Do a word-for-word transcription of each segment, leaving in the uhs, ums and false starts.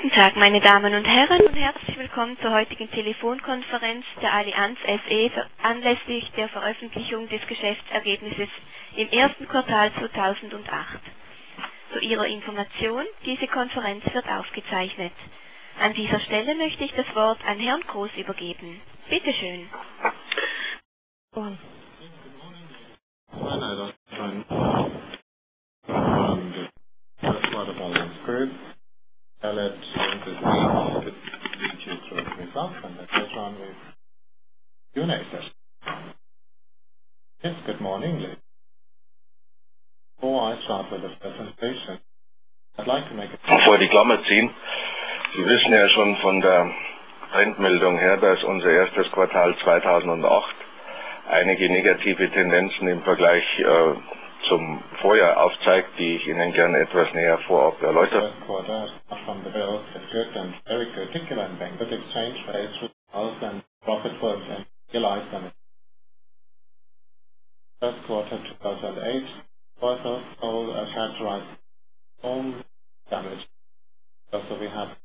Guten Tag, meine Damen und Herren, und herzlich willkommen zur heutigen Telefonkonferenz der Allianz S E anlässlich der Veröffentlichung des Geschäftsergebnisses im ersten Quartal zweitausendacht. Zu Ihrer Information, diese Konferenz wird aufgezeichnet. An dieser Stelle möchte ich das Wort an Herrn Groß übergeben. Bitte schön. Um, Let's lead you through the results and then later on with Q and A session. Yes, good morning, ladies. Before I start with the presentation, I'd like to make a... Vor die Klammer ziehen. Sie wissen ja schon von der Trendmeldung her, dass unser erstes Quartal zweitausendacht einige negative Tendenzen im Vergleich äh, zum Vorjahr aufzeigt, die ich Ihnen gerne etwas näher vorab erläutere. First quarter two thousand eight was also characterized by home damage. Also we have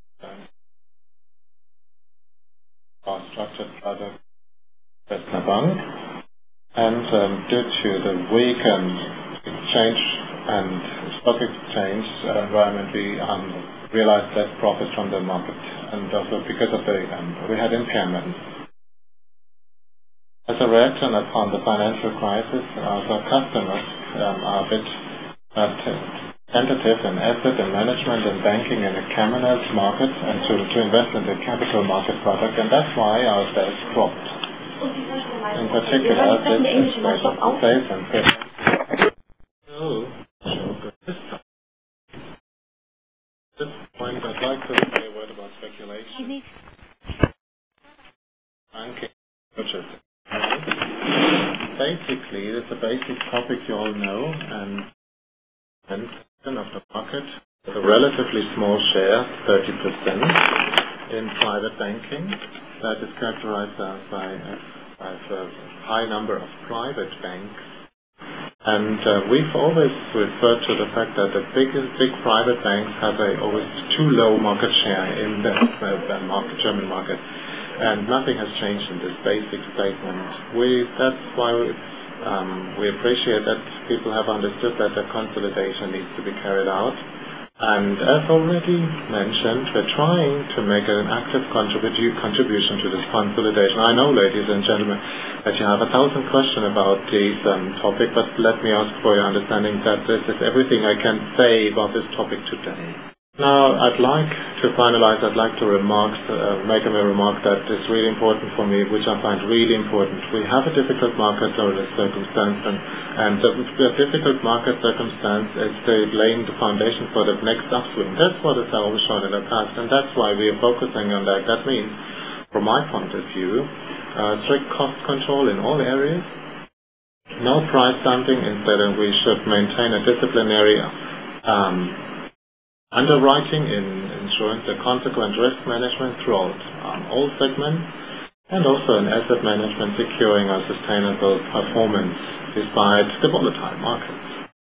our structured product Western Bank, and um, due to the weakened exchange and stock exchange uh, environment, we um, realized less profit from the market, and also because of the um, we had impairments. As a reaction upon the financial crisis, our customers um, are a bit uh, tentative in asset and management and banking in the capital market and to, to invest in the capital market product, and that's why our sales dropped. In particular, this is sales and sales. At this point, I'd like to say a word about speculation. Banking. Basically, it's a basic topic you all know, and of the market with a relatively small share, thirty percent, in private banking. That is characterized by a, by a high number of private banks. And uh, we've always referred to the fact that the big, big private banks have a always too low market share in the uh, market, German market. And nothing has changed in this basic statement. We, that's why we, um, we appreciate that people have understood that the consolidation needs to be carried out. And as already mentioned, we're trying to make an active contribu contribution to this consolidation. I know, ladies and gentlemen, that you have a thousand questions about this um, topic, but let me ask for your understanding that this is everything I can say about this topic today. Now, I'd like to finalize, I'd like to remark, uh, make a remark that is really important for me, which I find really important. We have a difficult market circumstance, and, and the, the difficult market circumstance is the, laying the foundation for the next upswing. That's what has always shown in the past, and that's why we are focusing on that. That means, from my point of view, uh, strict cost control in all areas, no price dumping, instead we should maintain a disciplinary um, underwriting in ensuring the consequent risk management throughout um, all segments, and also in asset management securing a sustainable performance despite the volatile markets.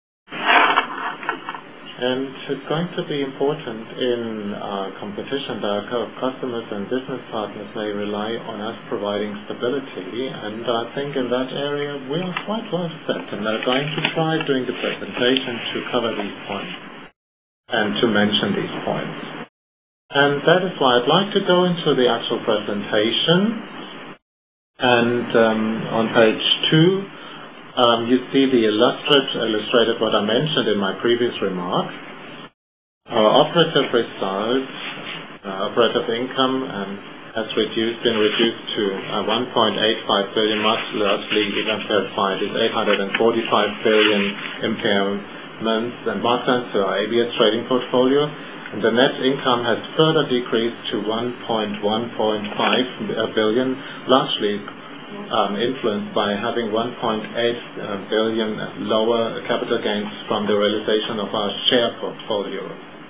And it's going to be important in uh, competition that our customers and business partners may rely on us providing stability, and I think in that area we are quite well set, and I'm going to try during the presentation to cover these points and to mention these points. And that is why I'd like to go into the actual presentation. And um, on page two, um, you see the illustrated, illustrated what I mentioned in my previous remark. Our operative results, uh, operative income um, has reduced, been reduced to uh, one point eight five billion, much largely impaired by this eight hundred forty-five billion impairment and markdowns to our A B S trading portfolio, and the net income has further decreased to one point one five billion, largely um, influenced by having one point eight billion lower capital gains from the realization of our share portfolio.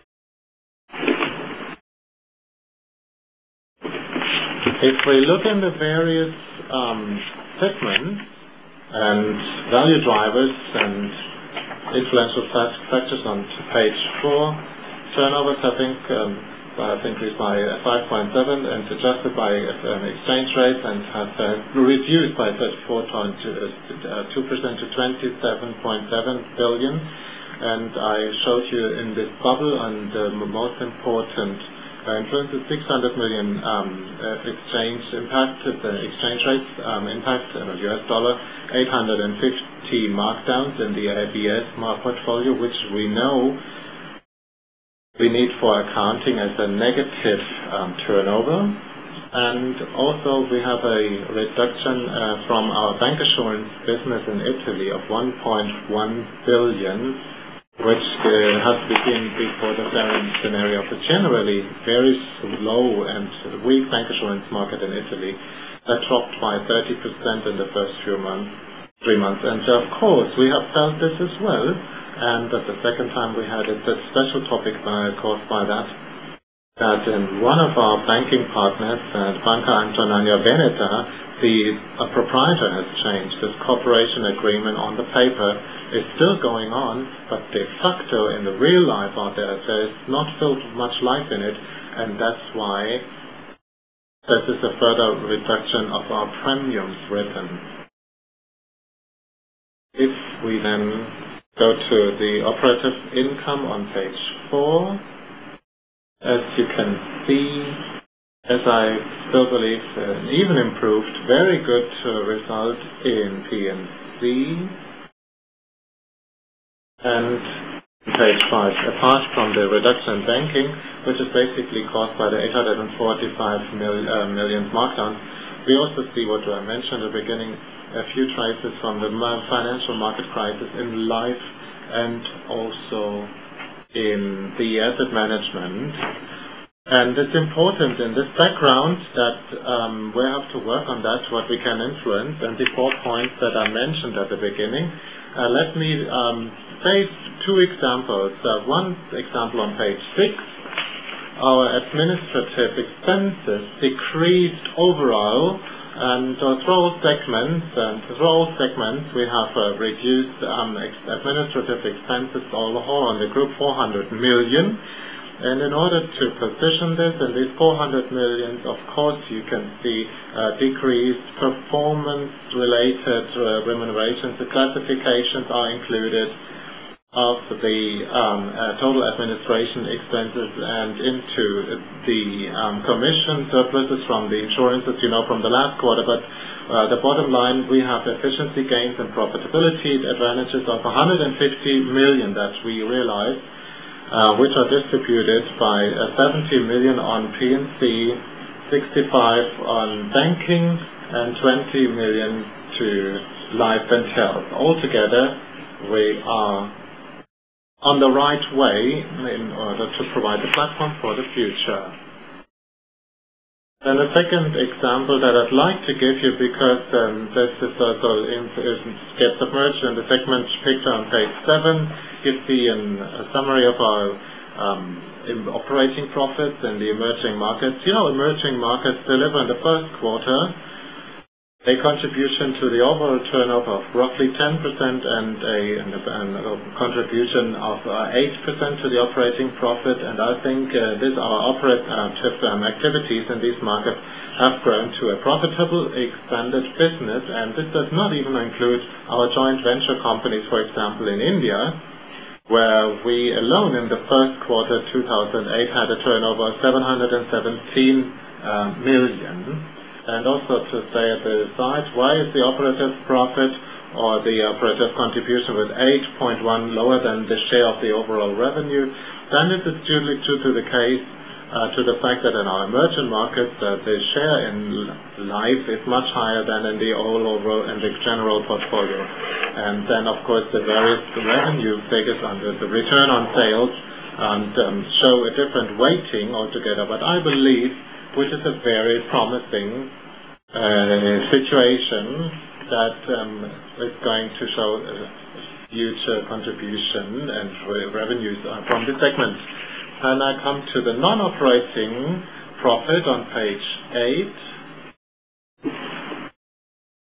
If we look in the various um, segments and value drivers and influential factors on page four, turnovers, I think, um, uh, increased by five point seven and adjusted by um, exchange rates and has uh, reduced by thirty-four point two percent to twenty-seven point seven billion. And I showed you in this bubble on the most important uh, influence is six hundred million um, uh, exchange impact, the exchange rates um, impact in the U S dollar, eight hundred fifty markdowns in the A B S portfolio, which we know we need for accounting as a negative um, turnover. And also we have a reduction uh, from our bancassurance business in Italy of one point one billion, which uh, has been before the current scenario of a generally very low and weak bancassurance market in Italy that dropped by thirty percent in the first few months, three months. And of course we have felt this as well. And at the second time we had it, a special topic uh, caused by that, that in one of our banking partners, uh, Banca Antonio Veneta, the uh, proprietor has changed. This cooperation agreement on the paper is still going on, but de facto in the real life out there, there is not so much life in it, and that's why this is a further reduction of our premiums written. If we then go to the operative income on page four. As you can see, as I still believe, an even improved, very good uh, result in P and C. And page five, apart from the reduction in banking, which is basically caused by the eight hundred forty-five mil, uh, million markdowns, we also see what I mentioned at the beginning, a few traces from the financial market crisis in life and also in the asset management. And it's important in this background that um, we have to work on that, what we can influence, and the four points that I mentioned at the beginning. Uh, let me um, say two examples. Uh, one example on page six. Our administrative expenses decreased overall, and uh, through all segments, and through all segments we have uh, reduced um, ex administrative expenses all on the group four hundred million. And in order to position this, in these four hundred million, of course, you can see uh, decreased performance-related uh, remunerations. The classifications are included of the um, uh, total administration expenses and into the um, commission surpluses from the insurances, you know, from the last quarter. But uh, the bottom line, we have efficiency gains and profitability advantages of one hundred fifty million that we realize, uh, which are distributed by uh, seventy million on P and C, sixty-five on banking, and twenty million to life and health. Altogether, we are on the right way in order to provide the platform for the future. And a second example that I'd like to give you, because um, this is also in, is, gets submerged in the segment picture on page seven, you see an, a summary of our um, operating profits in the emerging markets. You know, emerging markets deliver in the first quarter a contribution to the overall turnover of roughly ten percent and a, and a, and a contribution of uh, eight percent to the operating profit. And I think uh, this our operative um, activities in these markets have grown to a profitable, expanded business. And this does not even include our joint venture companies, for example, in India, where we alone in the first quarter two thousand eight had a turnover of seven hundred seventeen uh, million. And also to say at the side, why is the operative profit or the operative contribution with eight point one lower than the share of the overall revenue? Then it is due to the case, uh, to the fact that in our emerging markets, uh, the share in life is much higher than in the overall and the general portfolio. And then, of course, the various revenue figures under the return on sales and um, show a different weighting altogether. But I believe, which is a very promising uh, situation, that um, is going to show a huge uh, contribution and revenues from the segment. And I come to the non-operating profit on page eight.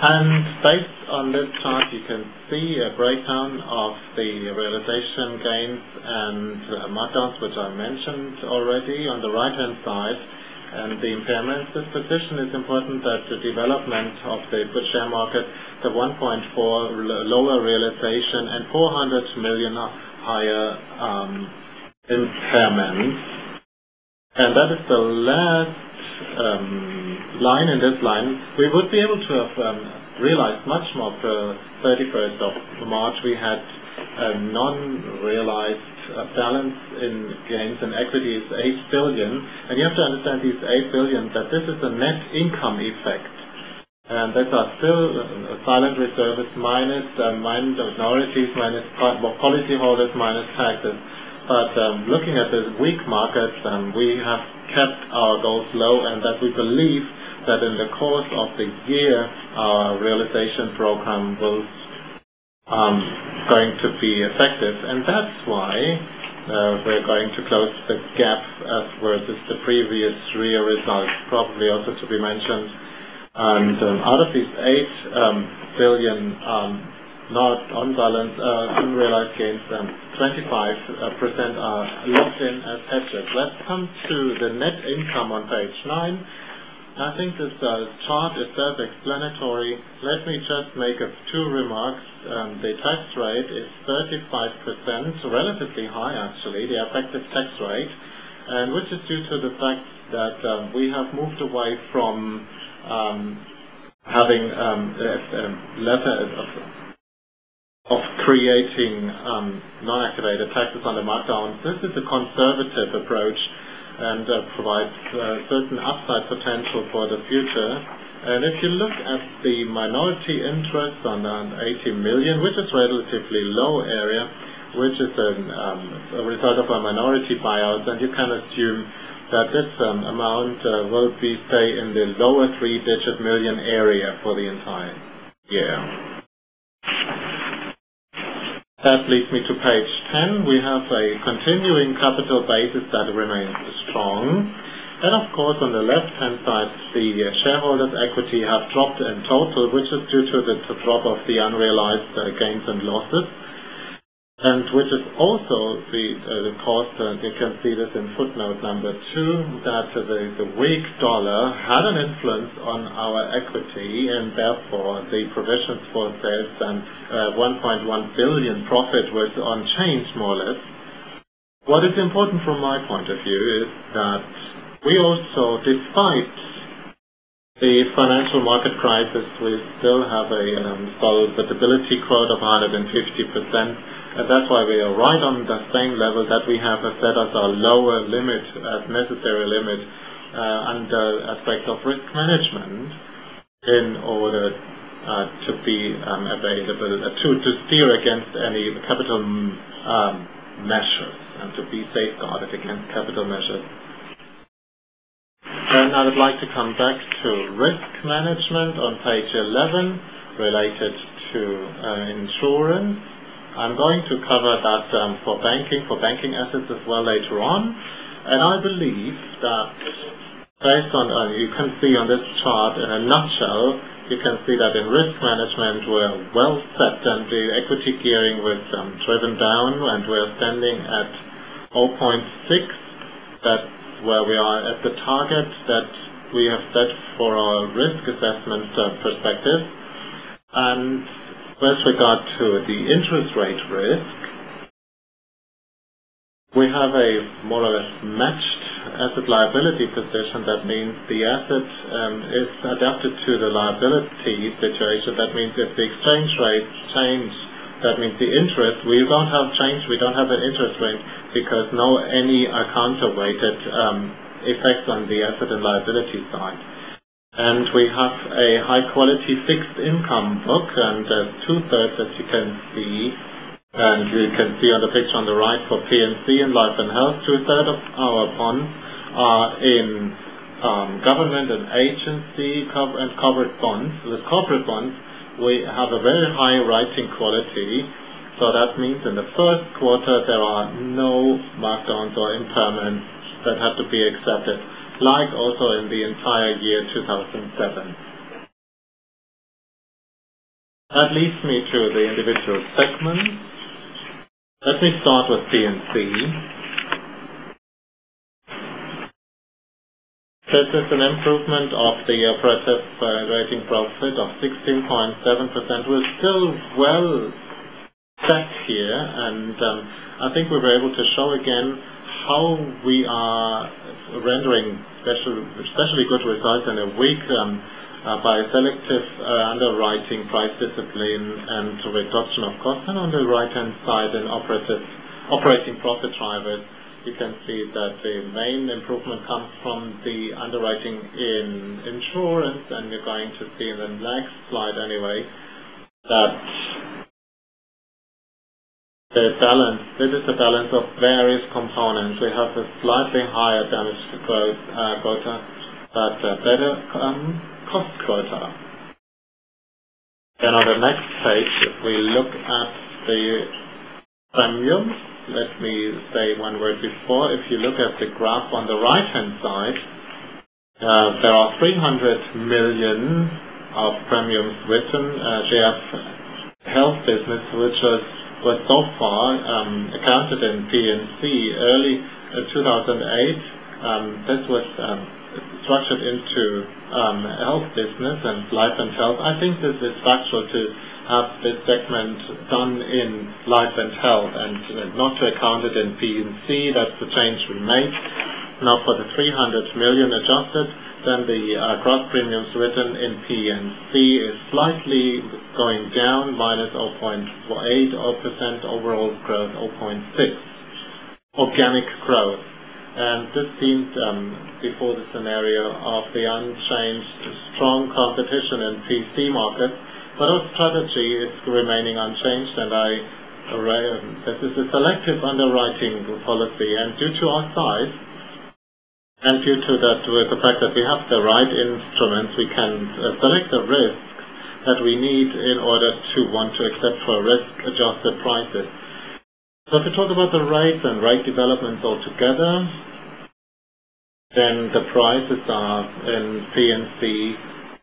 And based on this chart, you can see a breakdown of the realization gains and uh, markdowns, which I mentioned already on the right-hand side, and the impairments. This position is important that the development of the good share market, the one point four lower realization and four hundred million higher um, impairments. And that is the last um, line in this line. We would be able to have um, realized much more per thirty-first of March. We had a non-realized uh, balance in gains and equities, eight billion. And you have to understand these eight billion, that this is a net income effect. And these are still uh, silent reserves minus uh, minorities, minus policyholders, minus taxes. But um, looking at the weak markets, um, we have kept our goals low, and that we believe that in the course of the year, our realization program will um, going to be effective, and that's why uh, we're going to close the gap as versus the previous year results, probably also to be mentioned. And um, out of these eight um, billion um, not on balance, uh, unrealized gains, um, twenty-five percent are locked in as hedges. Let's come to the net income on page nine. I think this uh, chart is self-explanatory. Let me just make a two remarks. Um, the tax rate is thirty-five percent, relatively high actually, the effective tax rate, and which is due to the fact that um, we have moved away from um, having um, a, a letter of of creating um, non-activated taxes on the markdowns. This is a conservative approach and uh, provides uh, certain upside potential for the future. And if you look at the minority interest on uh, eighty million, which is relatively low area, which is an, um, a result of a minority buyout, then you can assume that this um, amount uh, will be, say, in the lower three-digit million area for the entire year. That leads me to page ten. We have a continuing capital basis that remains strong. And of course, on the left-hand side, the shareholders' equity have dropped in total, which is due to the to drop of the unrealized uh, gains and losses, and which is also the, uh, the cost, and you can see this in footnote number two, that uh, the, the weak dollar had an influence on our equity, and therefore the provisions for sales and uh, one point one billion profit was unchanged more or less. What is important from my point of view is that we also, despite the financial market crisis, we still have a um, solvability quote of one hundred fifty percent. And that's why we are right on the same level that we have set as our lower limit, as necessary limit, uh, under aspects of risk management, in order uh, to be um, available, uh, to, to steer against any capital um, measures, and to be safeguarded against capital measures. And I would like to come back to risk management on page eleven, related to uh, insurance. I'm going to cover that um, for banking, for banking assets as well later on. And I believe that based on, uh, you can see on this chart in a nutshell, you can see that in risk management we're well set, and the equity gearing was um, driven down, and we're standing at zero point six. That's where we are at the target that we have set for our risk assessment uh, perspective. And with regard to the interest rate risk, we have a more or less matched asset liability position. That means the asset um, is adapted to the liability situation. That means if the exchange rates change, that means the interest, we don't have change, we don't have an interest rate, because no any are counterweighted um, effects on the asset and liability side. And we have a high-quality fixed income book, and uh, two-thirds, as you can see, and you can see on the picture on the right for P and C and Life and Health, two-thirds of our bonds are in um, government and agency cover and corporate bonds. With corporate bonds, we have a very high writing quality, so that means in the first quarter there are no markdowns or impairments that have to be accepted, like also in the entire year two thousand seven. That leads me to the individual segments. Let me start with P and C. This is an improvement of the operative operating profit of sixteen point seven percent. We're still well set here, and um, I think we were able to show again how we are rendering special, especially good results in a week um, uh, by selective uh, underwriting, price discipline, and reduction of costs. And on the right-hand side, in operative operating profit drivers, you can see that the main improvement comes from the underwriting in insurance, and you're going to see in the next slide anyway that the balance, this is the balance of various components. We have a slightly higher damage growth uh, quota, but a better um, cost quota. Then on the next page, if we look at the premiums, let me say one word before. If you look at the graph on the right-hand side, uh, there are three hundred million of premiums written. Uh, G F Health business, which was, was so far um, accounted in P and C early uh, two thousand eight. Um, this was um, structured into um, health business and life and health. I think this is factual to have this segment done in life and health and not to account it in P and C. That's the change we made. Now for the three hundred million adjusted, then the uh, gross premiums written in P and C is slightly going down, minus zero point eight percent, overall growth zero point six. Organic growth. And this seemed um, before the scenario of the unchanged strong competition in P C markets. But our strategy is remaining unchanged, and I, uh, this is a selective underwriting policy, and due to our size, and due to that, with the fact that we have the right instruments, we can uh, select the risks that we need in order to want to accept for risk-adjusted prices. So if we talk about the rates and rate developments altogether, then the prices are in P and C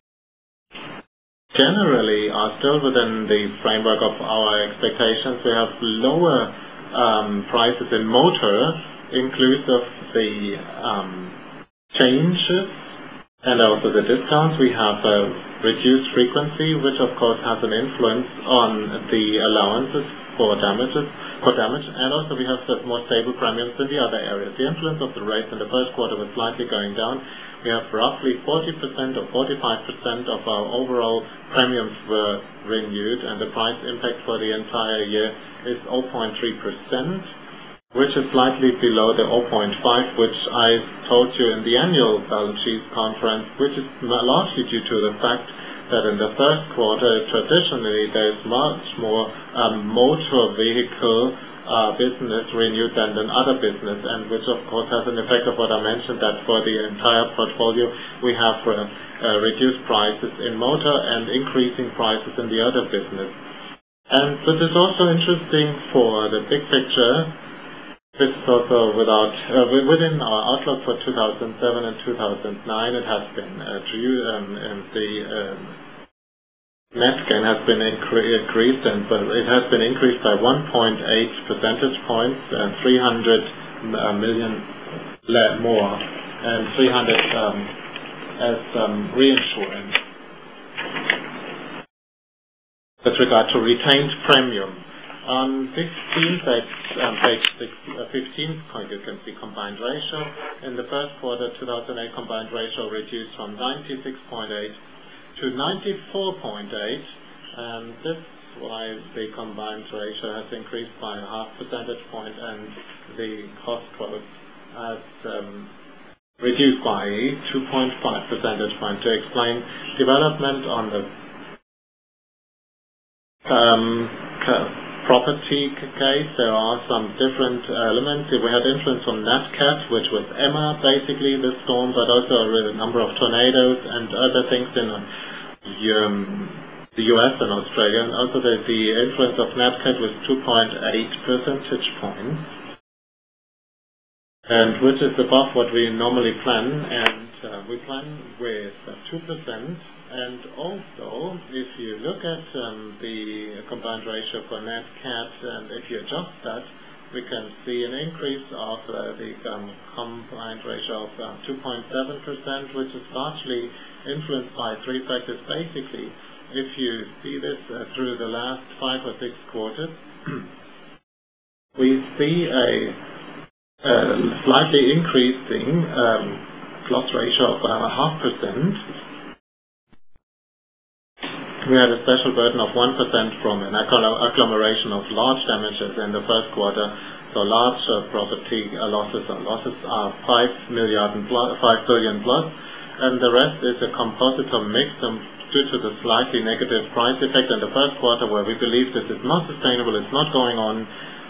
generally are still within the framework of our expectations. We have lower um, prices in motor, inclusive the um, changes and also the discounts. We have a reduced frequency, which of course has an influence on the allowances for damages, for damage, and also we have more stable premiums in the other areas. The influence of the rates in the first quarter was slightly going down. We have roughly forty percent or forty-five percent of our overall premiums were renewed, and the price impact for the entire year is zero point three percent, which is slightly below the zero point five, which I told you in the annual balance sheet conference, which is largely due to the fact that in the first quarter, traditionally, there is much more um, motor vehicle uh, business renewed than in other business, and which of course has an effect of what I mentioned, that for the entire portfolio we have uh, uh, reduced prices in motor and increasing prices in the other business. And this is also interesting for the big picture. This is also without, uh, within our outlook for two thousand seven and two thousand nine, it has been uh, due, um, and the um, net gain has been incre increased, and but it has been increased by one point eight percentage points, and three hundred uh, million more, and three hundred um, as um, reinsurance. With regard to retained premium. On fifteen, page, um, page six, uh, fifteen, you can see combined ratio. In the first quarter, two thousand eight combined ratio reduced from ninety-six point eight to ninety-four point eight, and this is why the combined ratio has increased by a half percentage point, and the cost growth has um, reduced by two point five percentage point. To explain development on the um, property case, there are some different elements. We had influence from NatCat, which was Emma, basically, the storm, but also a number of tornadoes and other things in um, the U S and Australia. And also the, the influence of NatCat was two point eight percentage points, and which is above what we normally plan. And uh, we plan with uh, two percent And also, if you look at um, the combined ratio for Nat Cat, and if you adjust that, we can see an increase of uh, the um, combined ratio of um, two point seven percent, which is largely influenced by three factors. Basically, if you see this uh, through the last five or six quarters, we see a, a slightly increasing um, loss ratio of about a half percent. We had a special burden of one percent from an agglomeration of large damages in the first quarter. So large uh, property uh, losses or losses are five million plus, five billion plus, and the rest is a composite of mix um, due to the slightly negative price effect in the first quarter, where we believe this is not sustainable. It's not going on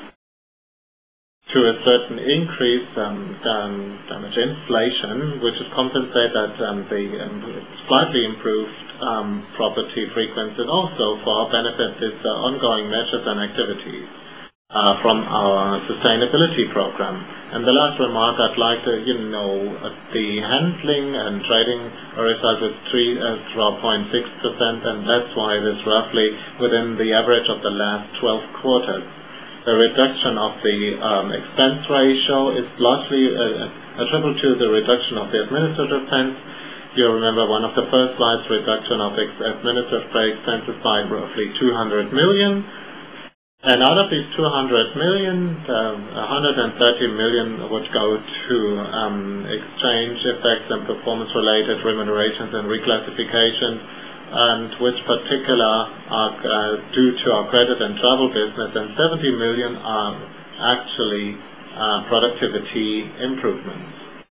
to a certain increase um, um, damage inflation, which is compensated that um, the um, slightly improved um, property frequency, and also for our benefit is uh, ongoing measures and activities uh, from our sustainability program. And the last remark I'd like to, you know, uh, the handling and trading result was three point six percent, and that's why it is roughly within the average of the last twelve quarters. The reduction of the um, expense ratio is largely uh, attributable to the reduction of the administrative expense. You remember one of the first slides, reduction of ex administrative expenses by roughly two hundred million. And out of these two hundred million, um, one hundred thirty million would go to um, exchange effects and performance-related remunerations and reclassifications, and which particular are uh, due to our credit and travel business, and seventy million are actually uh, productivity improvements.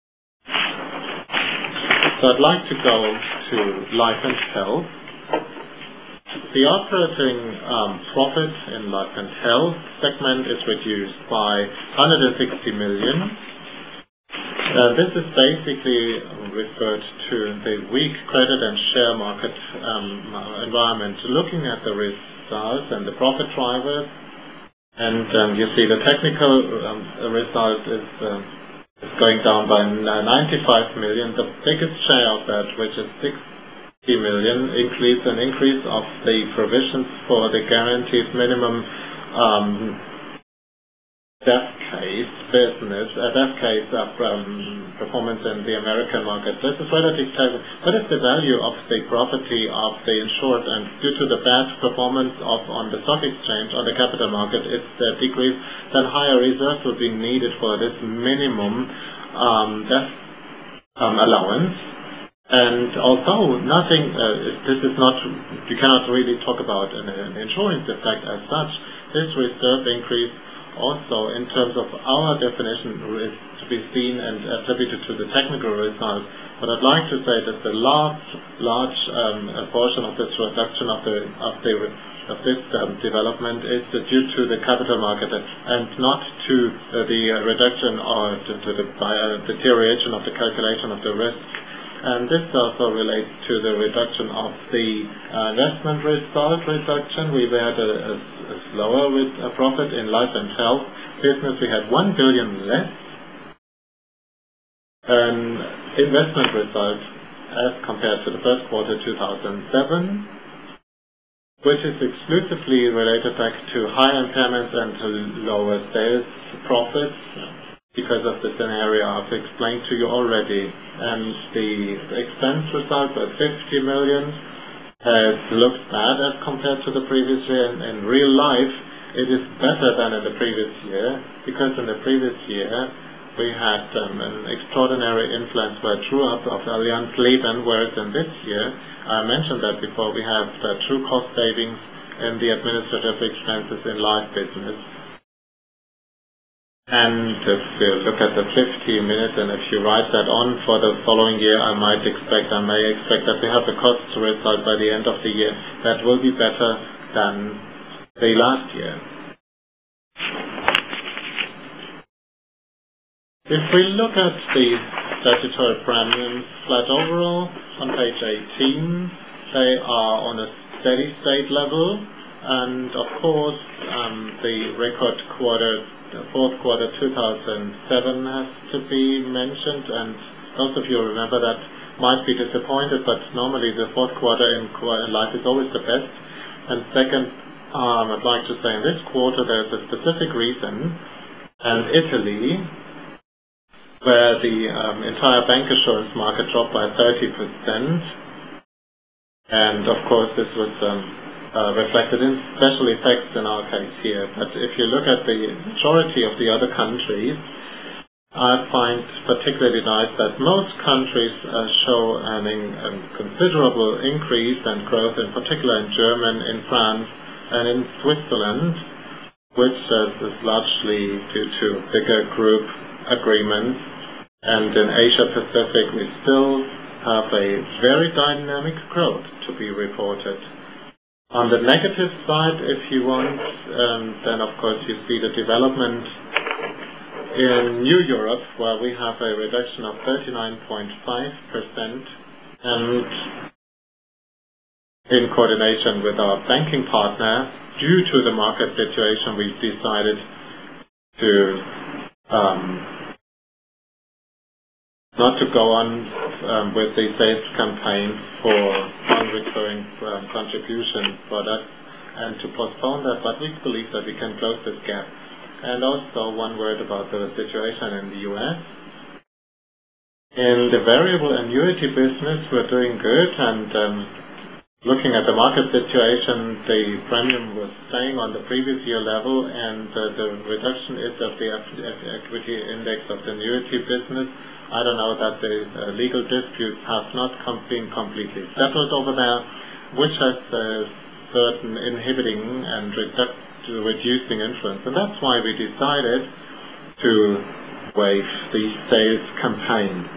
So I'd like to go to life and health. The operating um, profit in life and health segment is reduced by one hundred sixty million. Uh, this is basically referred to the weak credit and share market um, environment. Looking at the results and the profit drivers, and um, you see the technical um, result is, uh, is going down by ninety-five million. The biggest share of that, which is sixty million, includes an increase of the provisions for the guaranteed minimum um, death case business, a death case of um, performance in the American market. This is relatively stable. What is the value of the property of the insured? And due to the bad performance of on the stock exchange or the capital market, it's uh, decreased. Then higher reserves will be needed for this minimum um, death um, allowance. And although nothing, uh, this is not, you cannot really talk about an, an insurance effect as such, this reserve increase also, in terms of our definition, is to be seen and attributed to the technical results. But I'd like to say that the large, large um, portion of this reduction of the of the of this um, development is due to the capital market and not to uh, the uh, reduction or to, to the uh, deterioration of the calculation of the risk. And this also relates to the reduction of the uh, investment result reduction. We had a, a, a slower with a profit in life and health business. We had one billion less an investment result as compared to the first quarter two thousand seven, which is exclusively related back to high impairments and to lower sales profits, because of the scenario I've explained to you already. And the expense result was fifty million. It looks bad as compared to the previous year. In, in real life, it is better than in the previous year, because in the previous year we had um, an extraordinary influence by true-up of Allianz Leben, whereas in this year, I mentioned that before, we have uh, true cost savings in the administrative expenses in life business. And if you look at the fifty minutes, and if you write that on for the following year, I might expect, I may expect that we have a cost result by the end of the year that will be better than the last year. If we look at the statutory premiums flat overall on page eighteen, they are on a steady state level, and of course um, the record quarter The fourth quarter two thousand seven has to be mentioned, and most of you remember that might be disappointed, but normally the fourth quarter in, in life is always the best. And second, um, I'd like to say in this quarter there's a specific reason, and Italy, where the um, entire bancassurance market dropped by thirty percent. And of course this was um, uh, reflected in special effects in our case here. But if you look at the majority of the other countries, I find particularly nice that most countries uh, show an in, a considerable increase and growth, in particular in Germany, in France, and in Switzerland, which uh, is largely due to bigger group agreements. And in Asia Pacific, we still have a very dynamic growth to be reported. On the negative side, if you want, um, then of course you see the development in New Europe, where we have a reduction of thirty-nine point five percent, and in coordination with our banking partner, due to the market situation, we've decided to um, not to go on um, with the sales campaign for non-recurring um, contribution products and to postpone that, but we believe that we can close this gap. And also one word about the situation in the U S. In the variable annuity business, we're doing good, and um, looking at the market situation, the premium was staying on the previous year level, and uh, the reduction is of the equity index of the annuity business. I don't know that the uh, legal disputes have not com been completely settled over there, which has uh, certain inhibiting and reduc reducing influence. And that's why we decided to waive the sales campaign.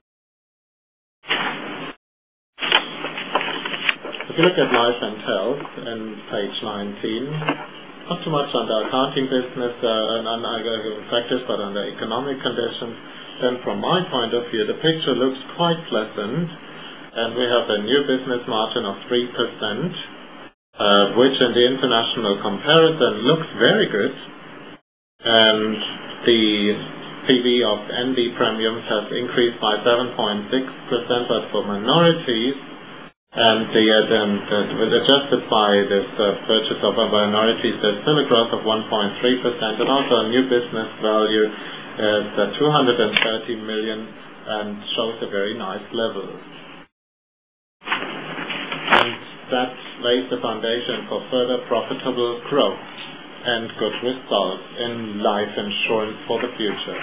If you look at life and health in page nineteen, not too much on the accounting business uh, and on uh, factors, but on the economic conditions, then from my point of view, the picture looks quite pleasant, and we have a new business margin of three percent, uh, which in the international comparison looks very good, and the P V of N B premiums has increased by seven point six percent, but for minorities, and the, uh, the, the, adjusted by this uh, purchase of minorities, there's still a growth of one point three percent, and also a new business value is uh, two hundred thirty million and shows a very nice level. And that lays the foundation for further profitable growth and good results in life insurance for the future.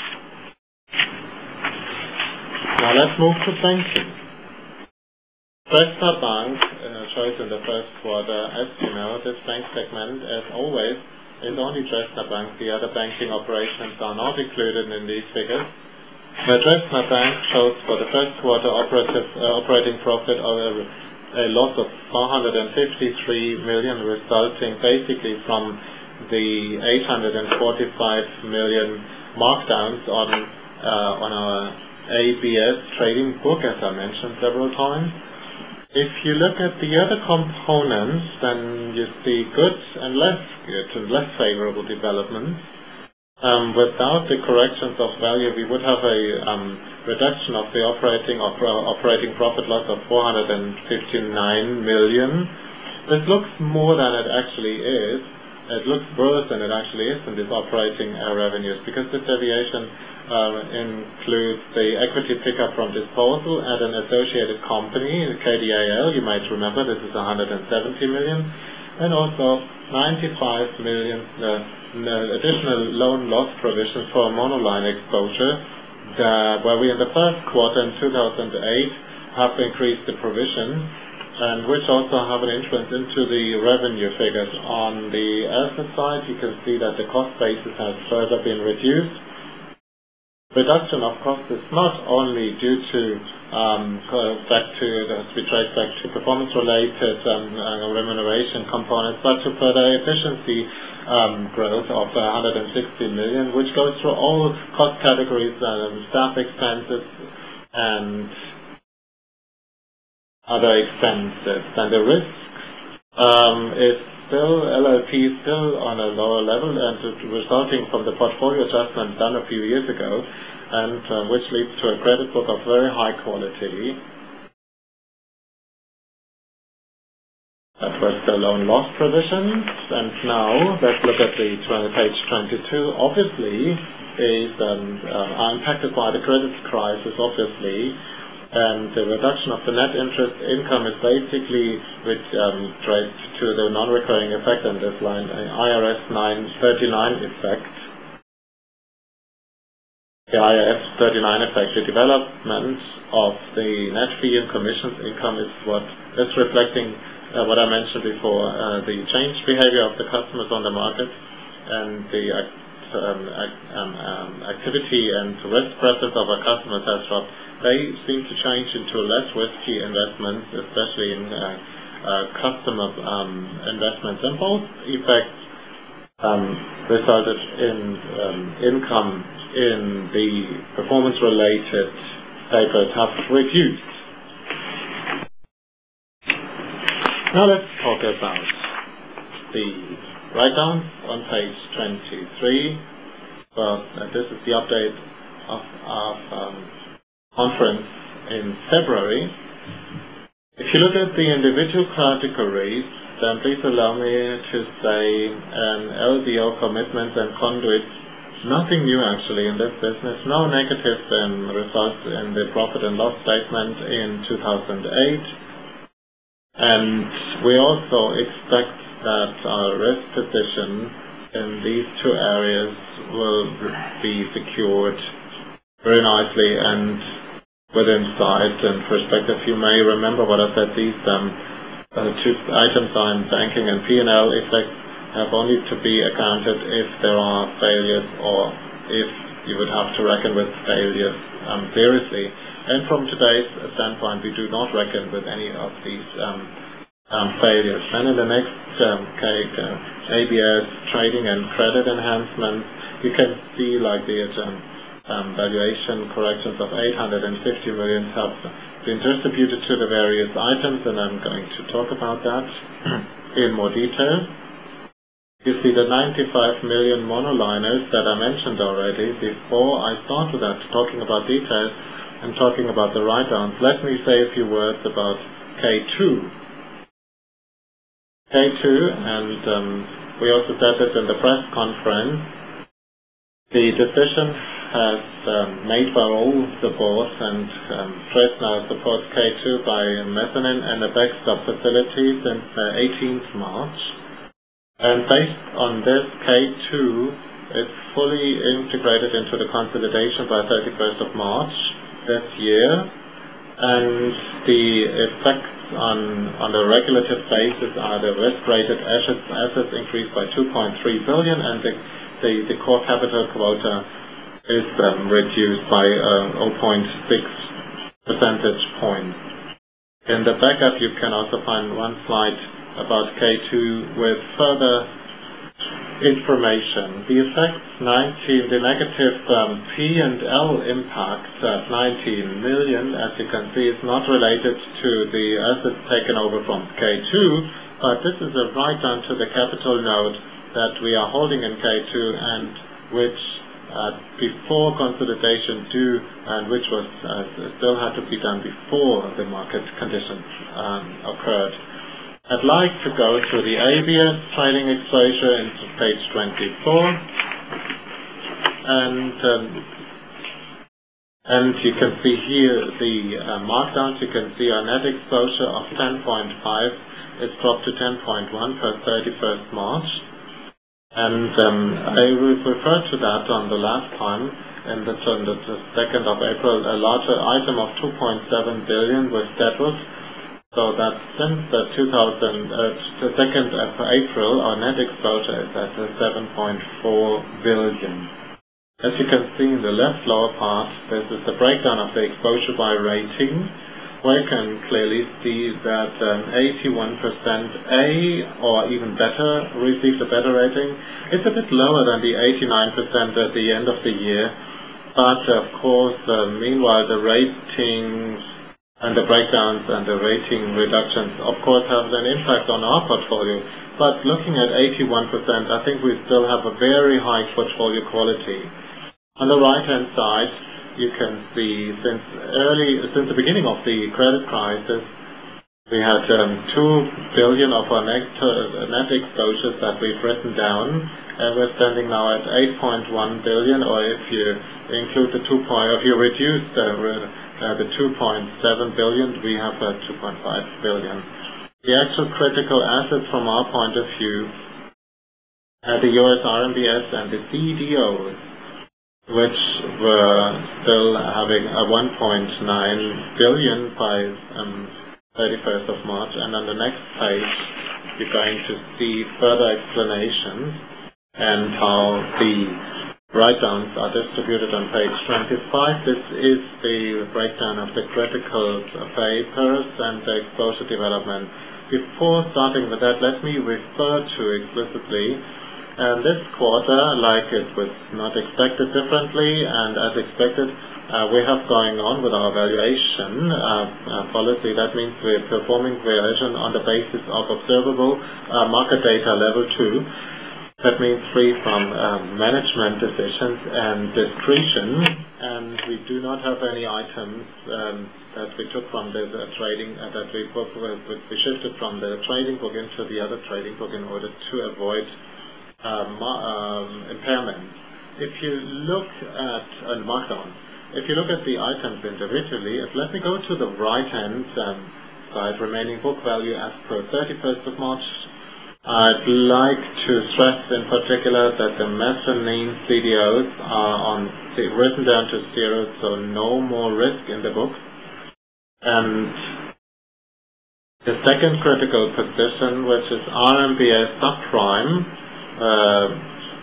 Now let's move to banking. Dresdner Bank uh, shows in the first quarter, as you know, this bank segment, as always, is only Dresdner Bank. The other banking operations are not included in these figures. The Dresdner Bank shows for the first quarter operative, uh, operating profit of a, a loss of four hundred fifty-three million, resulting basically from the eight hundred forty-five million markdowns on, uh, on our A B S trading book, as I mentioned several times. If you look at the other components, then you see good and less good and less favorable developments. Um, without the corrections of value, we would have a um, reduction of the operating op operating profit loss of four hundred fifty-nine million. This looks more than it actually is. It looks worse than it actually is in these operating uh, revenues, because this deviation uh, includes the equity pickup from disposal at an associated company, K D A L. You might remember this is one hundred seventy million, and also ninety-five million uh, additional loan loss provisions for a monoline exposure, that, where we in the first quarter in two thousand eight have increased the provision, and which also have an influence into the revenue figures. On the asset side, you can see that the cost basis has further been reduced. Reduction of cost is not only due to um, back to the, we trace back to performance-related um, uh, remuneration components, but to further efficiency um, growth of one hundred sixty million, which goes through all cost categories, um, staff expenses, and other expenses. And the risk um, is still, L L P is still on a lower level, and resulting from the portfolio adjustment done a few years ago, and uh, which leads to a credit book of very high quality. That was the loan loss provisions, and now let's look at the page twenty-two. Obviously, is um, uh, are impacted by the credit crisis, obviously, and the reduction of the net interest income is basically which um, traced to the non-recurring effect on this line, I R S nine thirty-nine effect. The I R S thirty-nine effect, the development of the net fee and commissions income is what is reflecting Uh, what I mentioned before, uh, the changed behavior of the customers on the market and the act, um, act, um, um, activity and risk preference of our customers has dropped. They seem to change into less risky investments, especially in uh, uh, customer um, investments. And both effects um, resulted in um, income in the performance-related papers have reduced. Now let's talk about the write-downs on page twenty-three. Well, uh, this is the update of our um, conference in February. If you look at the individual categories, then please allow me to say an L B O commitment and conduits. Nothing new actually in this business. No negative um, results in the profit and loss statement in two thousand eight. And we also expect that our risk position in these two areas will be secured very nicely and within sight and perspective. You may remember what I said, these um, uh, two items on banking and P and L effects have only to be accounted if there are failures or if you would have to reckon with failures um, seriously. And from today's standpoint, we do not reckon with any of these um, um, failures. And in the next um, case, uh, A B S, trading and credit enhancements, you can see like the um, um, valuation corrections of eight hundred fifty million have been distributed to the various items, and I'm going to talk about that in more detail. You see the ninety-five million monoliners that I mentioned already. Before I start with that, talking about details, and talking about the write-downs, let me say a few words about K two. K two, and um, we also said this in the press conference, the decision has um, made by all the boards, and um, Trace now supports K two by mezzanine and a backstop facility since uh, eighteenth March. And based on this, K two is fully integrated into the consolidation by thirty-first of March this year, and the effects on, on the regulative basis are the risk-rated assets, assets increased by two point three billion, and the, the, the core capital quota is um, reduced by uh, zero point six percentage points. In the backup, you can also find one slide about K two with further information. The effects nineteen, the negative um, P and L impact at nineteen million, as you can see, is not related to the assets taken over from K two, but this is a write-down to the capital note that we are holding in K two and which uh, before consolidation due and which was uh, still had to be done before the market conditions um, occurred. I'd like to go through the A B S trading exposure into page twenty-four, and um, and you can see here the uh, markdowns. You can see our net exposure of ten point five is dropped to ten point one per thirty-first March, and um, I referred to that on the last time, and that's on the second of April. A larger item of two point seven billion was settled. So that since the two thousand, uh, the second of April, our net exposure is at seven point four billion. As you can see in the left lower part, this is the breakdown of the exposure by rating, where you can clearly see that um, eighty-one percent A, or even better, received a better rating. It's a bit lower than the eighty-nine percent at the end of the year, but of course, uh, meanwhile, the ratings and the breakdowns and the rating reductions, of course, have an impact on our portfolio. But looking at eighty-one percent, I think we still have a very high portfolio quality. On the right-hand side, you can see since early, since the beginning of the credit crisis, we had um, two billion of our net, uh, net exposures that we've written down, and we're standing now at eight point one billion, or if you include the two point, if you reduce the, uh, the two point seven billion, we have uh, two point five billion. The actual critical assets from our point of view, uh, the U S R M B S and the C D Os, which were still having a one point nine billion by um, thirty-first of March, and on the next page you're going to see further explanations and how the write-downs are distributed on page twenty-five. This is the breakdown of the critical papers and the exposure development. Before starting with that, let me refer to explicitly and this quarter, like it was not expected differently, and as expected, uh, we have going on with our valuation uh, uh, policy. That means we're performing valuation on the basis of observable uh, market data level two. That means free from uh, management decisions and discretion, and we do not have any items um, that we took from the, the trading, uh, that we, book, we shifted from the trading book into the other trading book in order to avoid um, um, impairments. If you look at uh, markdowns, if you look at the items individually, let me go to the right-hand um, side, remaining book value as per thirty-first of March. I'd like to stress in particular that the mezzanine C D Os are on written down to zero, so no more risk in the books. And the second critical position, which is R M B S subprime, uh,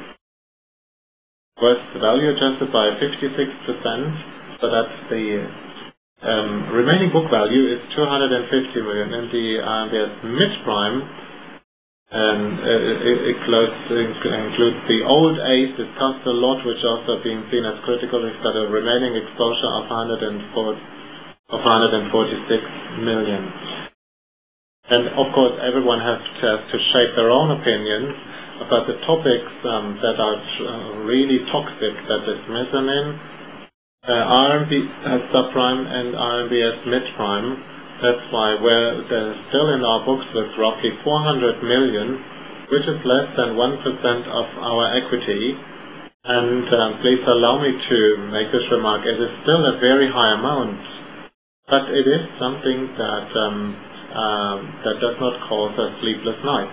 was value adjusted by fifty-six percent, so that's the um, remaining book value is two hundred fifty million. In the R M B S mid-prime, and uh, it, it close, includes the old A's discussed a lot, which also being seen as critical. We've got a remaining exposure of one hundred forty-six million. And of course, everyone has to, has to shape their own opinions about the topics um, that are uh, really toxic, that is mezzanine, uh, R M B S subprime, and R M B S mid-prime. That's why we're still in our books with roughly four hundred million, which is less than one percent of our equity. And um, please allow me to make this remark. It is still a very high amount, but it is something that, um, um, that does not cause us sleepless nights.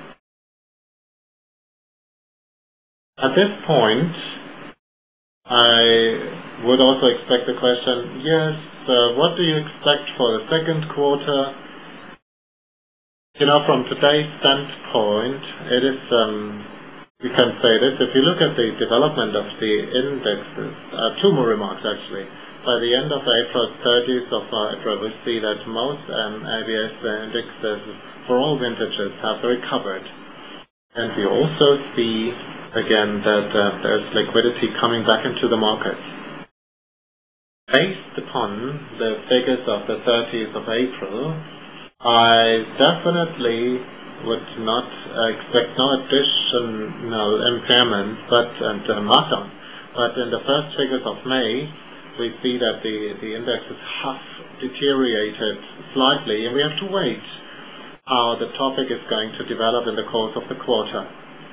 At this point, I would also expect the question, yes, uh, what do you expect for the second quarter? You know, from today's standpoint, it is, um, we can say this, if you look at the development of the indexes, uh, two more remarks actually. By the end of April, thirtieth of April, we see that most um, A B S indexes for all vintages have recovered. And we also see, again, that uh, there's liquidity coming back into the markets. Based upon the figures of the thirtieth of April, I definitely would not uh, expect no additional impairments but, and uh, markdown. But in the first figures of May, we see that the, the indexes have deteriorated slightly, and we have to wait how the topic is going to develop in the course of the quarter.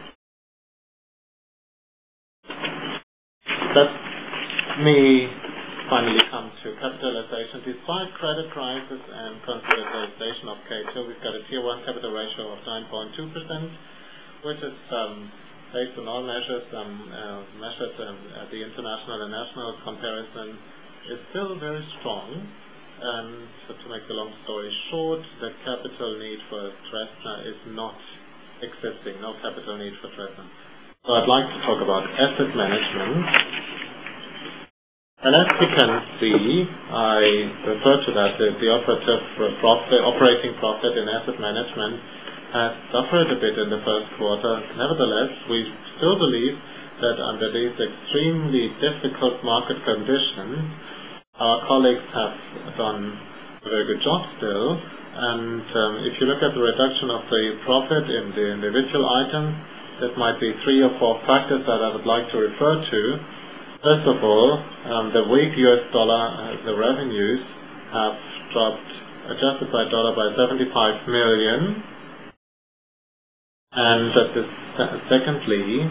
Let me finally come to capitalization. Despite credit crisis and consolidation of K two, we've got a Tier one capital ratio of nine point two percent, which is um, based on all measures um, uh, measured um, at the international and national comparison, is still very strong. And so to make the long story short, the capital need for Dresdner is not existing, no capital need for Dresdner. So I'd like to talk about asset management. And as you can see, I refer to that, the, the operative profit, operating profit in asset management has suffered a bit in the first quarter. Nevertheless, we still believe that under these extremely difficult market conditions, our colleagues have done a very good job still. And um, if you look at the reduction of the profit in the individual items, that might be three or four factors that I would like to refer to. First of all, um, the weak U S dollar, uh, the revenues have dropped, adjusted by dollar, by seventy-five million. And at the, secondly,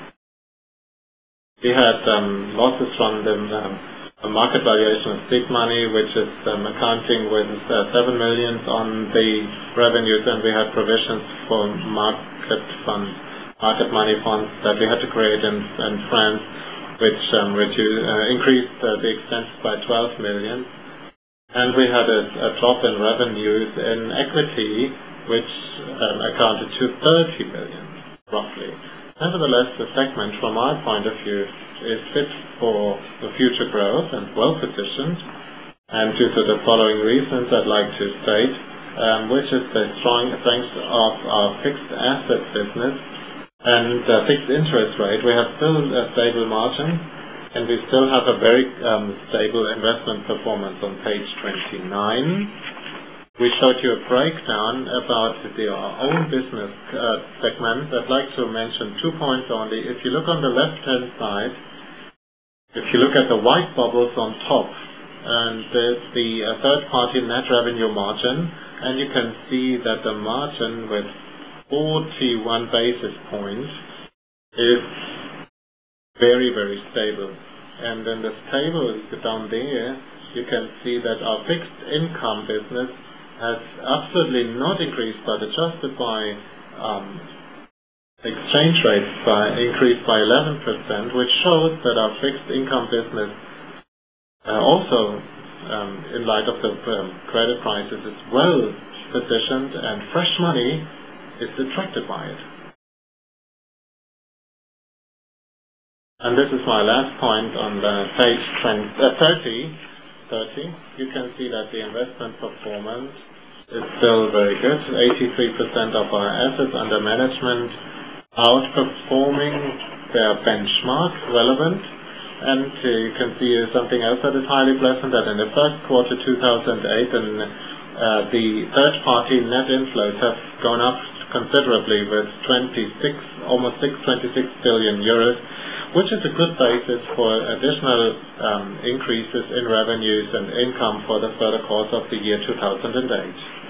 we had um, losses from the um, market valuation of seed money, which is um, accounting with uh, seven million on the revenues, and we had provisions for market funds, market money funds that we had to create in, in France, which um, reduced, uh, increased uh, the expense by twelve million. And we had a, a drop in revenues in equity, which um, accounted to thirty million, roughly. Nevertheless, the segment, from our point of view, is fit for the future growth and well-positioned. And due to the following reasons, I'd like to state, um, which is the strong strength of our fixed asset business and uh, fixed interest rate. We have still a stable margin, and we still have a very um, stable investment performance on page twenty-nine. We showed you a breakdown about the, our own business uh, segment. I'd like to mention two points only. If you look on the left-hand side, if you look at the white bubbles on top, and there's the uh, third-party net revenue margin, and you can see that the margin with forty-one basis points is very, very stable. And in this table down there, you can see that our fixed income business has absolutely not increased, but adjusted by um, exchange rates by increased by eleven percent, which shows that our fixed income business uh, also, um, in light of the um, credit crisis, is well positioned, and fresh money is attracted by it. And this is my last point on the page thirty. thirty. You can see that the investment performance is still very good. eighty-three percent of our assets under management outperforming their benchmark relevant. And uh, you can see something else that is highly pleasant, that in the first quarter two thousand eight, and uh, the third-party net inflows have gone up considerably with twenty-six, almost six, twenty-six billion euros, which is a good basis for additional um, increases in revenues and income for the further course of the year two thousand eight.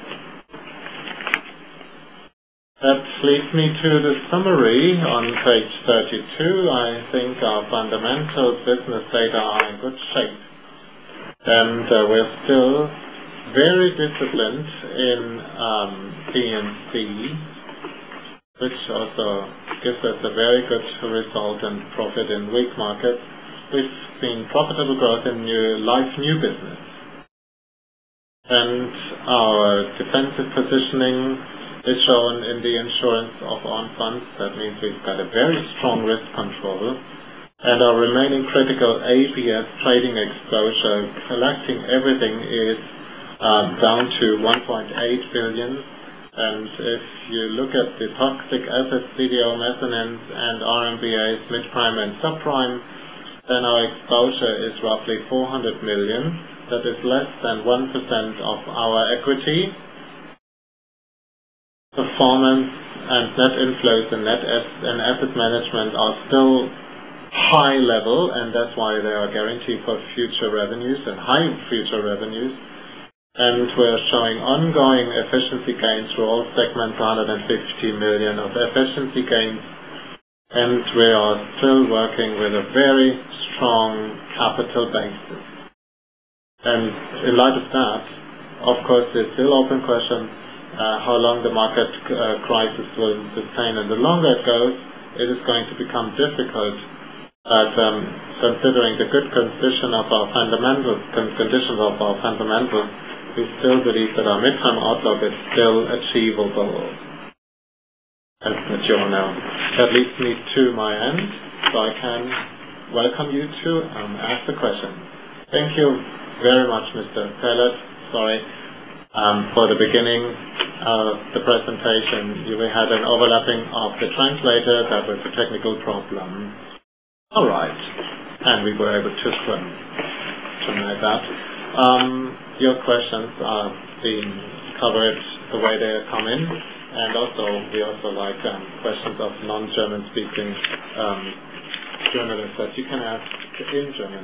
That leads me to the summary on page thirty-two. I think our fundamental business data are in good shape, and uh, we're still very disciplined in um, P and C, which also gives us a very good result and profit in weak markets. We've seen profitable growth in new life new business. And our defensive positioning is shown in the insurance of own funds. That means we've got a very strong risk control. And our remaining critical A B S trading exposure, collecting everything, is um, down to one point eight billion. And if you look at the toxic assets, C D O, mezzanines, and R M B As, mid-prime and subprime, then our exposure is roughly four hundred million. That is less than one percent of our equity. Performance and net inflows and net as- and asset management are still high level, and that's why they are guaranteed for future revenues and high future revenues. And we're showing ongoing efficiency gains through all segments, one hundred fifty million of efficiency gains. And we are still working with a very strong capital basis. And in light of that, of course, there's still open question uh, how long the market uh, crisis will sustain. And the longer it goes, it is going to become difficult. But um, considering the good condition of our fundamentals, conditions of our fundamentals, we still believe that our midterm outlook is still achievable. As you all know. That leads me to my end, so I can welcome you to um, ask the question. Thank you very much, Mister Pellet. Sorry um, for the beginning of the presentation. You had an overlapping of the translator. That was a technical problem. All right, and we were able to um, terminate that. Um, your questions are being covered the way they come in, and also we also like um, questions of non-German speaking um, journalists that you can ask in German.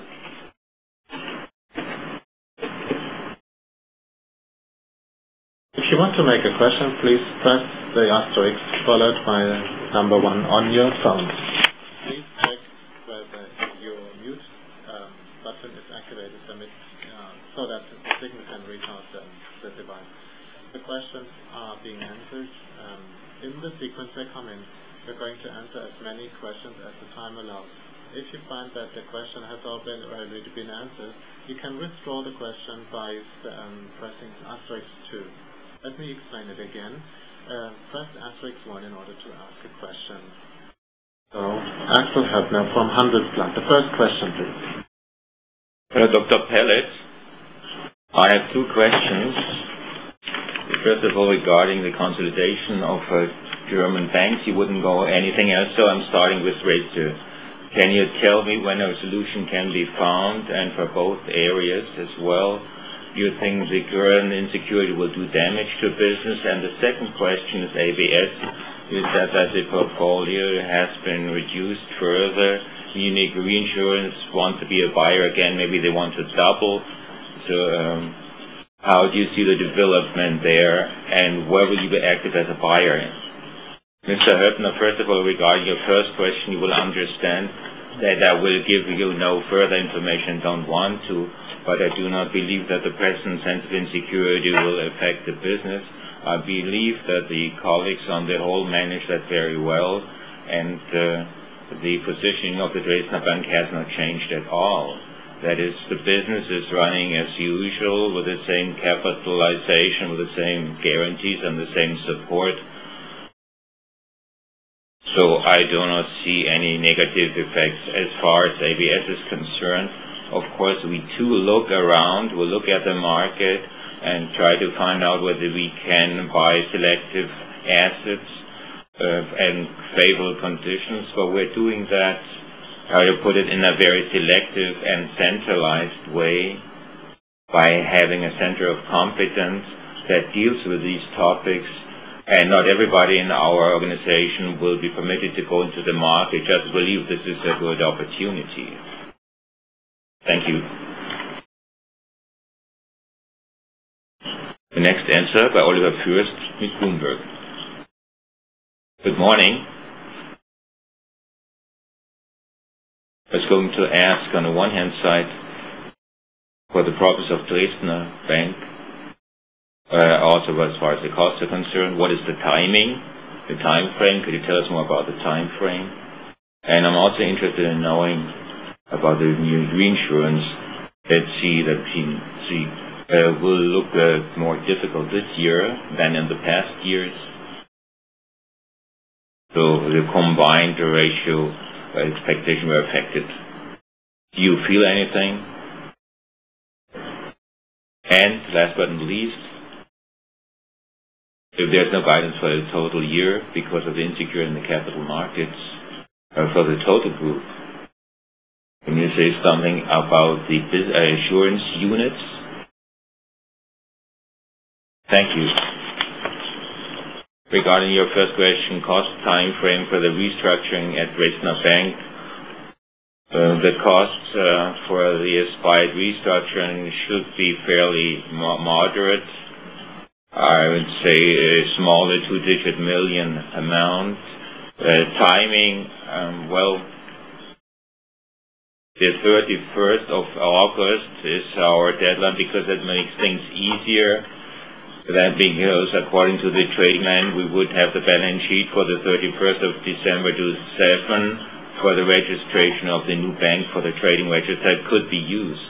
If you want to make a question, please press the asterisk followed by number one on your phone. Please check whether your mute um, button is activated amid, uh, so that the signal can reach out the, the device. The questions are being answered um, in the sequence they come in. We're going to answer as many questions as the time allows. If you find that the question has already been answered, you can withdraw the question by um, pressing asterisk two. Let me explain it again. Uh, press asterisk one in order to ask a question. So, Axel Höppner from Handelsblatt. The first question, please. Hello, Doctor Pellet. I have two questions. First of all, regarding the consolidation of uh, German banks, you wouldn't go anything else, so I'm starting with rate two. Can you tell me when a solution can be found, and for both areas as well? Do you think the current insecurity will do damage to business? And the second question is A B S. You said that the portfolio has been reduced further. Munich Reinsurance wants to be a buyer again. Maybe they want to double. So um, how do you see the development there, and where will you be active as a buyer? Mister Höppner, first of all, regarding your first question, you will understand that I will give you no further information, don't want to, but I do not believe that the present sense of insecurity will affect the business. I believe that the colleagues on the whole manage that very well, and uh, the positioning of the Dresdner Bank has not changed at all. That is, the business is running as usual with the same capitalization, with the same guarantees and the same support. So I do not see any negative effects as far as A B S is concerned. Of course, we too look around, we look at the market and try to find out whether we can buy selective assets uh, and favorable conditions, but we're doing that, how to put it, in a very selective and centralized way by having a center of competence that deals with these topics. And not everybody in our organization will be permitted to go into the market. Just believe this is a good opportunity. Thank you. The next answer by Oliver Fürst with Bloomberg. Good morning. I was going to ask, on the one hand side, for the progress of Dresdner Bank, Uh, also as far as the costs are concerned, what is the timing, the time frame? Could you tell us more about the time frame? And I'm also interested in knowing about the new reinsurance. Let's see that P and C uh, will look uh, more difficult this year than in the past years. So the combined ratio uh, expectation were affected. Do you feel anything? And last but not least, if there's no guidance for the total year because of the insecurity in the capital markets, or for the total group, can you say something about the insurance units? Thank you. Regarding your first question, cost time frame for the restructuring at Dresdner Bank, uh, the costs uh, for the aspired restructuring should be fairly mo moderate. I would say a smaller two-digit million amount. Uh, timing, um, well, the thirty-first of August is our deadline because that makes things easier. That because according to the trading line, we would have the balance sheet for the thirty-first of December to seven for the registration of the new bank for the trading register that could be used.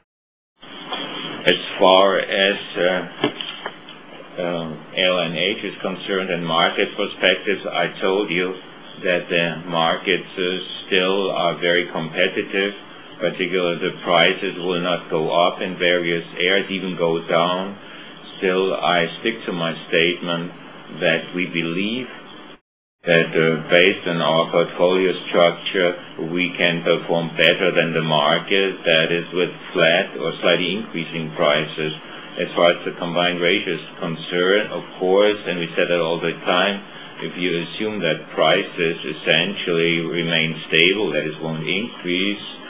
As far as uh, Um, L N H is concerned and market perspectives, I told you that the markets uh, still are very competitive. Particularly the prices will not go up in various areas, even go down. Still, I stick to my statement that we believe that uh, based on our portfolio structure, we can perform better than the market, that is with flat or slightly increasing prices. As far as the combined ratio is concerned, of course, and we said that all the time, if you assume that prices essentially remain stable, that is, won't increase,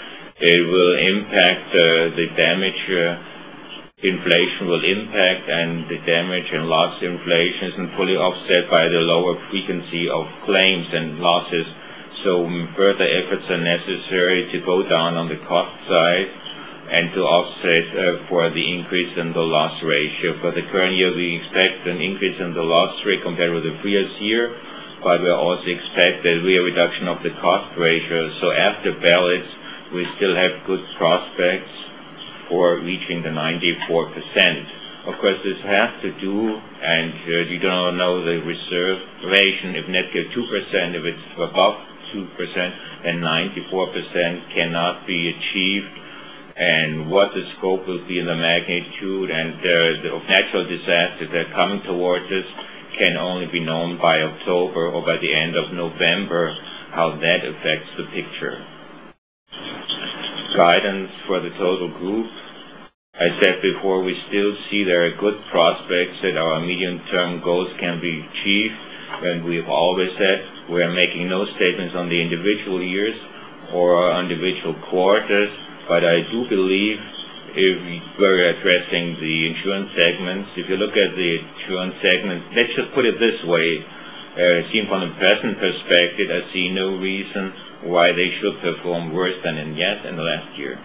it will impact uh, the damage. Uh, inflation will impact, and the damage and loss inflation isn't fully offset by the lower frequency of claims and losses. So further efforts are necessary to go down on the cost side and to offset uh, for the increase in the loss ratio. For the current year, we expect an increase in the loss rate compared with the previous year, but we also expect a real reduction of the cost ratio. So after ballots, we still have good prospects for reaching the ninety-four percent. Of course, this has to do, and uh, you don't know the reservation, if net get two percent, if it's above two percent, then ninety-four percent cannot be achieved, and what the scope will be in the magnitude and uh, the, of natural disasters that are coming towards us can only be known by October or by the end of November, how that affects the picture. Guidance for the total group. I said before, we still see there are good prospects that our medium-term goals can be achieved, and we've always said we are making no statements on the individual years or on individual quarters, but I do believe if we're addressing the insurance segments, if you look at the insurance segments, let's just put it this way, uh, seen from the present perspective, I see no reason why they should perform worse than in yet in the last year.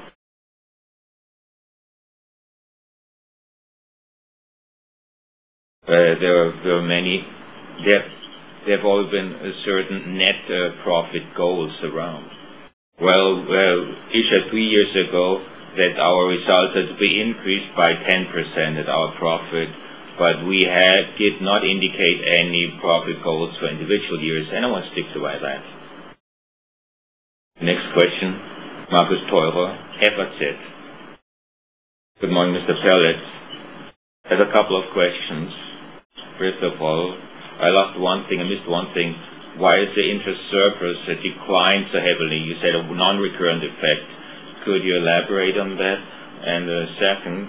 Uh, there, are, there are many, there, there have always been a certain net uh, profit goals around. Well, well, issued three years ago that our results had to be increased by ten percent at our profit, but we had, did not indicate any profit goals for individual years, and I want to stick to that. Next question, Markus Theurer, F A Z. Good morning, Mister Perlitz. I have a couple of questions. First of all, I lost one thing, I missed one thing. Why is the interest surplus uh, declined so heavily? You said a non-recurrent effect. Could you elaborate on that? And uh, second,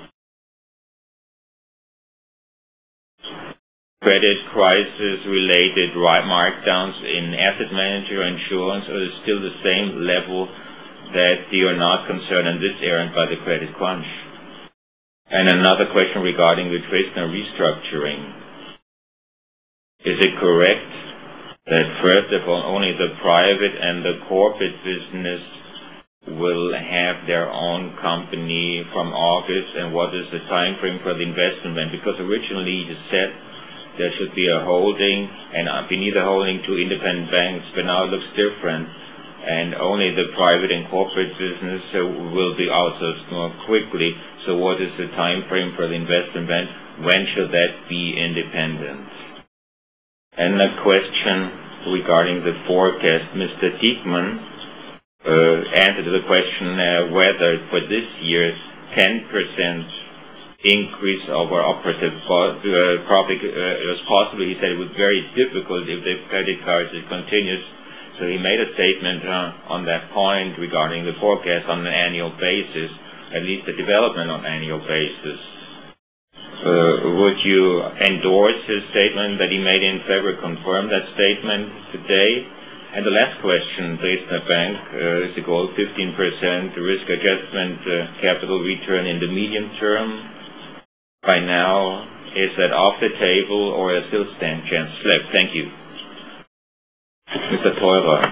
credit crisis-related markdowns in asset manager insurance, or is still the same level that you are not concerned in this area by the credit crunch? And another question regarding the Dresdner restructuring. Is it correct that first of all only the private and the corporate business will have their own company from August, and what is the time frame for the investment bank? Because originally you said there should be a holding, and beneath the holding two independent banks, but now it looks different, and only the private and corporate business uh, will be outsourced more quickly. So what is the time frame for the investment bank? When should that be independent? And a question regarding the forecast. Mister Diekmann uh, answered the question uh, whether for this year ten percent increase of our operative uh, profit uh, was possible. He said it was very difficult if the credit cards continues. So he made a statement uh, on that point regarding the forecast on an annual basis, at least the development on an annual basis. Uh, would you endorse his statement that he made in February, confirm that statement today? And the last question, Dresdner Bank, uh, is the goal fifteen percent risk adjustment uh, capital return in the medium term. By now, is that off the table or a still stand chance left? Thank you. Mister Theurer,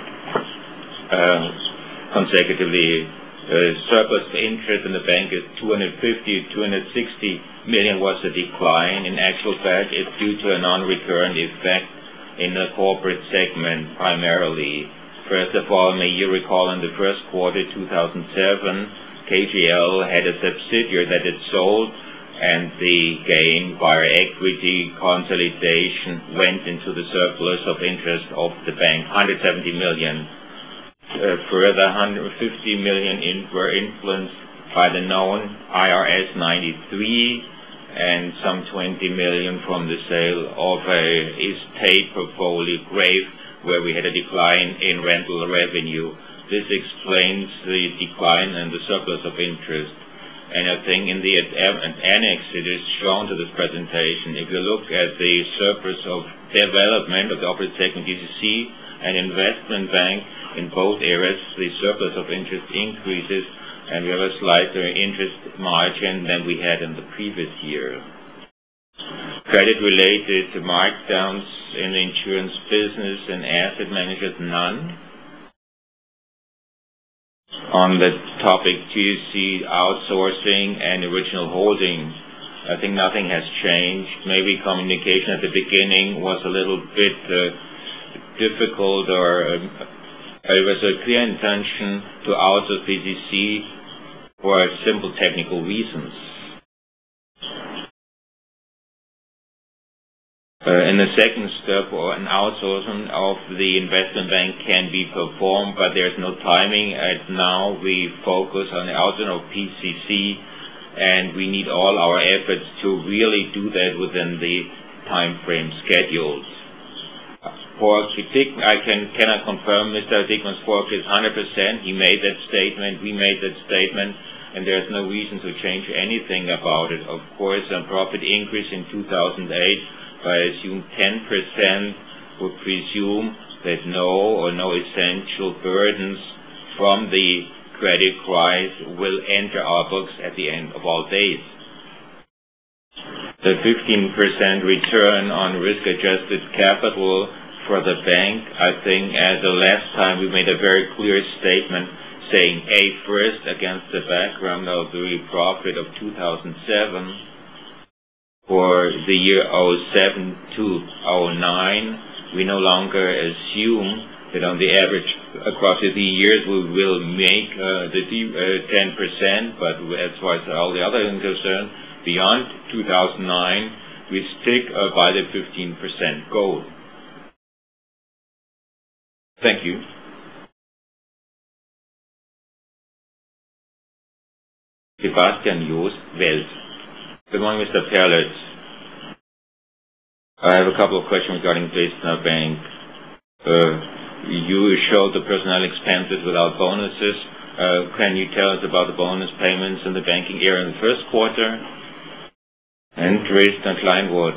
uh, consecutively, uh, surplus interest in the bank is two hundred fifty, two hundred sixty million was a decline. In actual fact, it's due to a non-recurrent effect in the corporate segment primarily. First of all, may you recall in the first quarter two thousand seven, K G L had a subsidiary that it sold, and the gain via equity consolidation went into the surplus of interest of the bank, one hundred seventy million. Uh, further, one hundred fifty million in, were influenced by the known I R S ninety-three, and some twenty million from the sale of a estate portfolio, Grave, where we had a decline in rental revenue. This explains the decline in the surplus of interest. And I think in the annex it is shown to this presentation. If you look at the surplus of development of the operating segment, you see an investment bank in both areas. The surplus of interest increases, and we have a slighter interest margin than we had in the previous year. Credit-related markdowns in the insurance business and asset managers, none. On the topic G C outsourcing and original holding, I think nothing has changed. Maybe communication at the beginning was a little bit uh, difficult, or um, it was a clear intention to outsource P C C for simple technical reasons. Uh, in the second step, or an outsourcing of the investment bank can be performed, but there's no timing. And now we focus on the outsourcing of P C C, and we need all our efforts to really do that within the time frame scheduled. For Dick, I can cannot confirm Mister Dickman's forecast one hundred percent. He made that statement, we made that statement, and there's no reason to change anything about it. Of course, a profit increase in two thousand eight, I assume ten percent, would presume that no or no essential burdens from the credit crisis will enter our books at the end of all days. The fifteen percent return on risk-adjusted capital for the bank, I think as the last time we made a very clear statement saying, A, first, against the background of the profit of two thousand seven, for the year oh seven to oh nine, we no longer assume that on the average across the years we will make uh, the uh, ten percent, but as far as all the other things are concerned, beyond two thousand nine, we stick uh, by the fifteen percent goal. Thank you. Sebastian Jost, Welt. Good morning, Mister Perlitz. I have a couple of questions regarding Dresdner Bank. Uh, you showed the personnel expenses without bonuses. Uh, can you tell us about the bonus payments in the banking area in the first quarter? And Dresdner Kleinwood.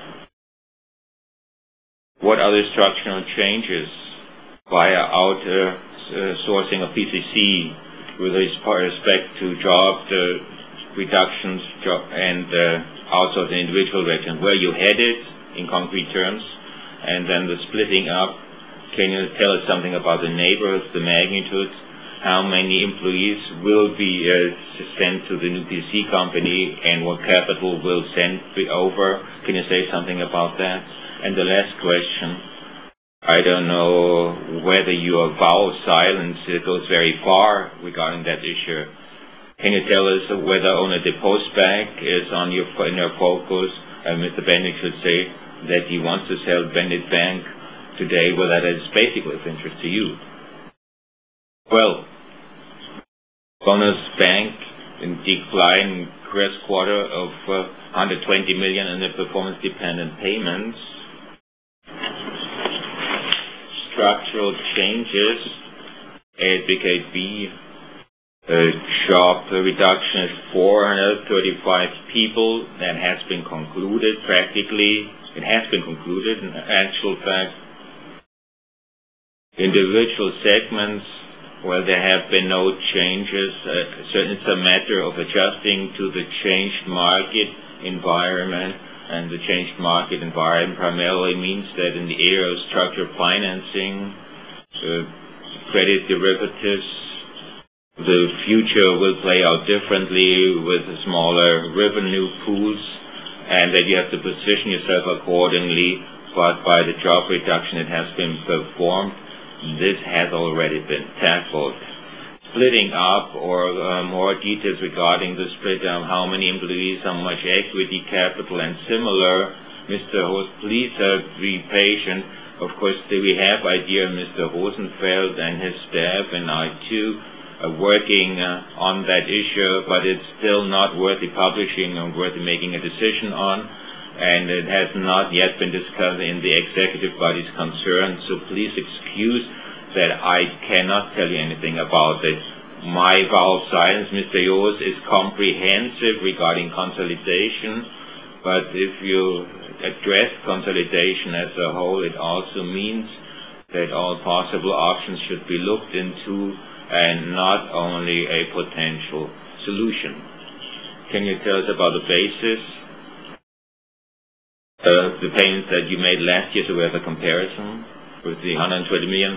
What are the structural changes via outsourcing of P C C with respect to job uh, reductions job and uh, outsourcing individual reductions? Where you headed in concrete terms, and then the splitting up. Can you tell us something about the neighborhoods, the magnitudes, how many employees will be uh, sent to the new P C company, and what capital will send over? Can you say something about that? And the last question, I don't know whether your vow of silence goes very far regarding that issue. Can you tell us whether owner the Postbank is on your, in your focus? Uh, Mister Bennett should say that he wants to sell Bennett Bank today, whether that is basically of interest to you. Well, Bonus Bank in decline first quarter of uh, one hundred twenty million in the performance-dependent payments. Structural changes at B K B. A job reduction is four hundred thirty-five people. That has been concluded practically. It has been concluded in actual fact. Individual segments, well, there have been no changes. Uh, certainly it's a matter of adjusting to the changed market environment. And the changed market environment primarily means that in the area of structured financing, uh, credit derivatives, the future will play out differently with smaller revenue pools, and that you have to position yourself accordingly. But by the job reduction that has been performed, this has already been tackled. Splitting up, or uh, more details regarding the split, um, how many employees, how much equity capital, and similar. Mister Host, please uh, be patient. Of course, we have idea Mister Rosenfeld and his staff, and I too, uh, working uh, on that issue, but it's still not worthy publishing and worthy making a decision on, and it has not yet been discussed in the executive bodies concerned, so please excuse that I cannot tell you anything about it. My vow of silence, Mister Joos, is comprehensive regarding consolidation, but if you address consolidation as a whole, it also means that all possible options should be looked into and not only a potential solution. Can you tell us about the basis, uh, the payments that you made last year, so we have a comparison with the one hundred twenty million?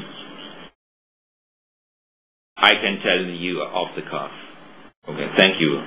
I can tell you off the cuff. Okay, thank you.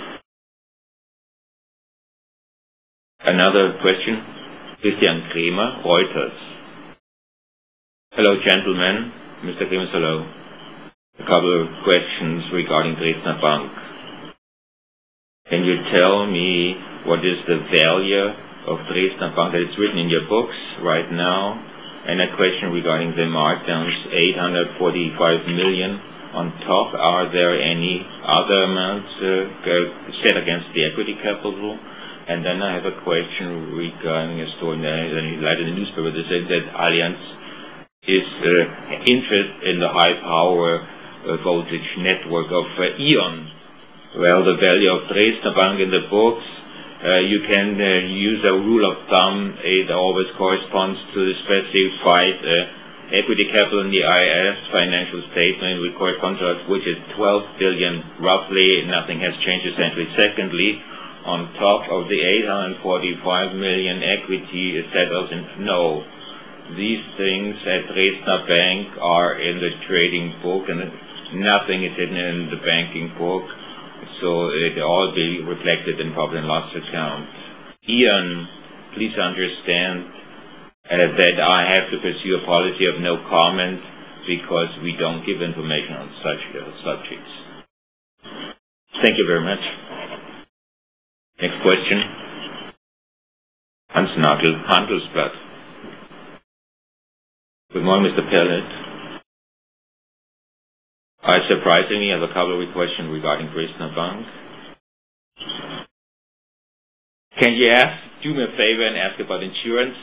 Another question, Christian Kremer, Reuters. Hello, gentlemen. Mister Kremer, hello. A couple of questions regarding Dresdner Bank. Can you tell me what is the value of Dresdner Bank that is written in your books right now? And a question regarding the markdowns, eight hundred forty-five million on top. Are there any other amounts uh, set against the equity capital? And then I have a question regarding a story that in the newspaper that said that Allianz is uh, interested in the high power uh, voltage network of uh, E.ON. Well, the value of Dresdner Bank in the books, uh, you can uh, use a rule of thumb. It always corresponds to the specified uh, equity capital in the I S financial statement with corresponding to us, which is twelve billion roughly. Nothing has changed essentially. Secondly, on top of the eight hundred forty-five million equity settled in, no, these things at Dresdner Bank are in the trading book and nothing is hidden in the banking book, so it all be reflected in profit and loss account. E.ON, please understand uh, that I have to pursue a policy of no comment because we don't give information on such uh, subjects. Thank you very much. Next question. Hans Nagel, Handelsblatt. Good morning, Mister Pellet. I surprisingly have a couple of questions regarding Dresdner Bank. Can you ask, do me a favor and ask about insurance?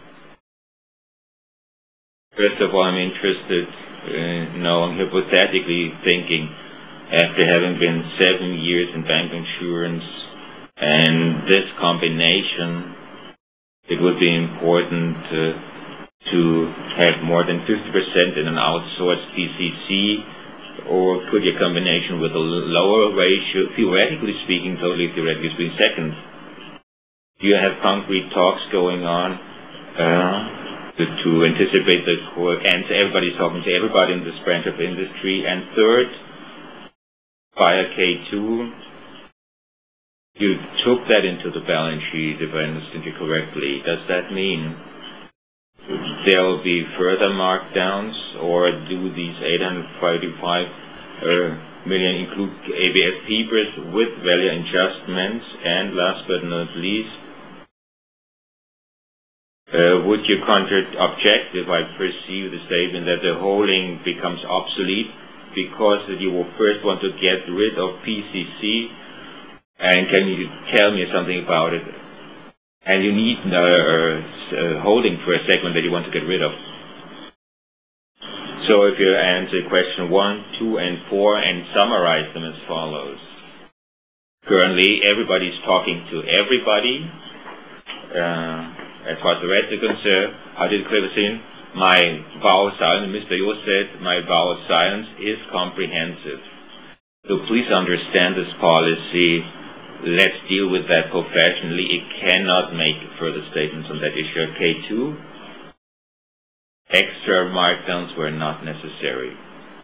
First of all, I'm interested in knowing, hypothetically thinking, after having been seven years in bank insurance, and this combination, it would be important uh, to have more than fifty percent in an outsourced P C C, or could your combination with a lower ratio, theoretically speaking, totally theoretically speaking, second, do you have concrete talks going on uh, to, to anticipate the court, and everybody's talking to everybody in this branch of industry, and third, via K two, you took that into the balance sheet, if I understand you correctly. Does that mean there will be further markdowns, or do these eight hundred forty-five uh, million include A B S papers with value adjustments? And last but not least, uh, would you contra- object if I perceive the statement that the holding becomes obsolete because you will first want to get rid of P C C? And can you tell me something about it? And you need uh, uh, holding for a segment that you want to get rid of. So if you answer question one, two, and four and summarize them as follows. Currently, everybody's talking to everybody. Uh, as far as the rest is concerned, how did Cleverstein? My vow of silence, Mister Yo said, my vow of silence is comprehensive. So please understand this policy. Let's deal with that professionally. It cannot make further statements on that issue. K two, extra markdowns were not necessary.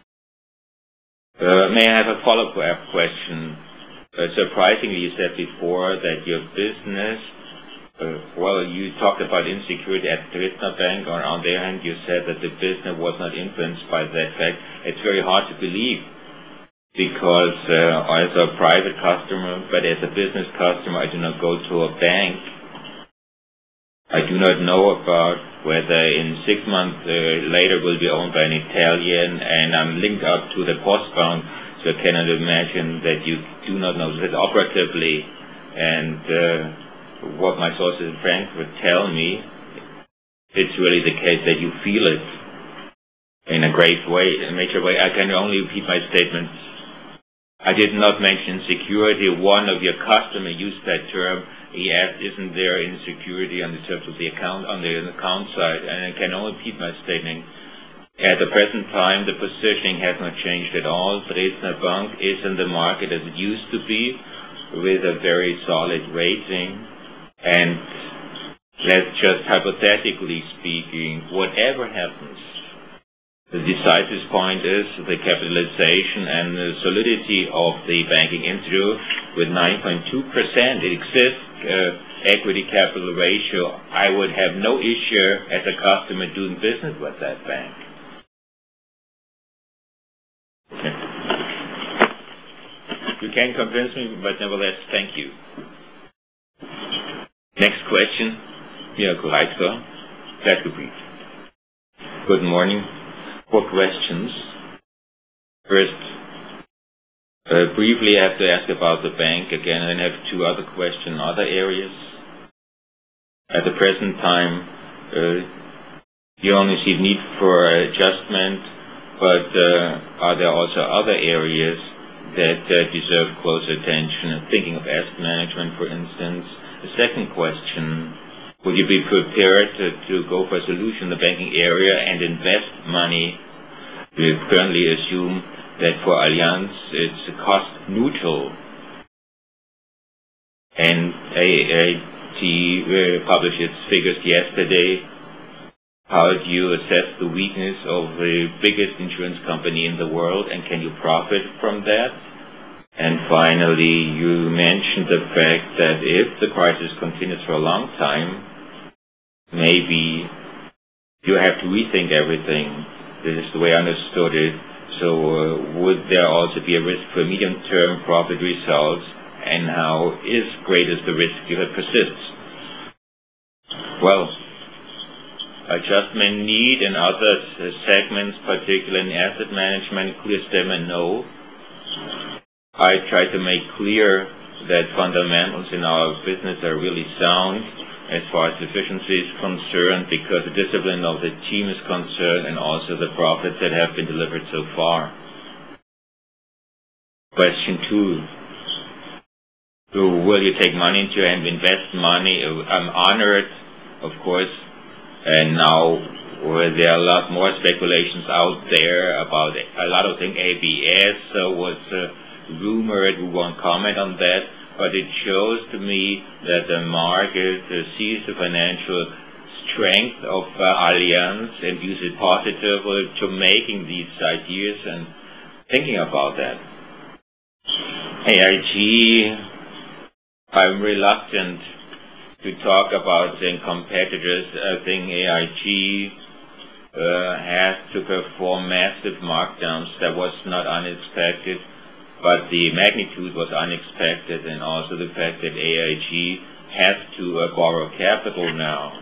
Uh, may I have a follow-up question? Uh, surprisingly, you said before that your business, uh, well, you talked about insecurity at Dresdner Bank, or on the other hand, you said that the business was not influenced by that fact. It's very hard to believe, because uh, as a private customer, but as a business customer, I do not go to a bank. I do not know about whether in six months uh, later will be owned by an Italian, and I'm linked up to the Postbank, so I cannot imagine that you do not know that operatively. And uh, what my sources in Frankfurt tell me, it's really the case that you feel it in a great way, in a major way. I can only repeat my statements. I did not mention security. One of your customers used that term. He asked, isn't there insecurity on the terms of the account, on the account side? And I can only repeat my statement. At the present time, the positioning has not changed at all. Dresdner Bank is in the market as it used to be, with a very solid rating. And let's just hypothetically speaking, whatever happens, the decisive point is the capitalization and the solidity of the banking institute with nine point two percent. It exists. Uh, equity capital ratio, I would have no issue as a customer doing business with that bank. You can convince me, but nevertheless, thank you. Next question, Mirko Reitzler, Flatgebiet. Good morning. Four questions. First, uh, briefly I have to ask about the bank again, and I have two other questions, other areas. At the present time, uh, you only see need for adjustment, but uh, are there also other areas that uh, deserve close attention? Thinking of asset management, for instance. The second question, would you be prepared to, to go for a solution in the banking area and invest money? We currently assume that for Allianz it's cost neutral. And A I T uh, published its figures yesterday. How do you assess the weakness of the biggest insurance company in the world, and can you profit from that? And finally, you mentioned the fact that if the crisis continues for a long time, maybe you have to rethink everything. This is the way I understood it. So uh, would there also be a risk for medium-term profit results, and how is great is the risk if it persists? Well, adjustment need in other segments, particularly in asset management, clear statement no. I try to make clear that fundamentals in our business are really sound as far as efficiency is concerned, because the discipline of the team is concerned, and also the profits that have been delivered so far. Question two. So will you take money into and invest money? I'm honored, of course, and now well, there are a lot more speculations out there about it. A lot of things. A B S uh, was uh, rumored. We won't comment on that, but it shows to me that the market uh, sees the financial strength of uh, Allianz and views it positively to making these ideas and thinking about that. A I G, I'm reluctant to talk about the competitors. I think A I G uh, has to perform massive markdowns. That was not unexpected, but the magnitude was unexpected, and also the fact that A I G has to uh, borrow capital now.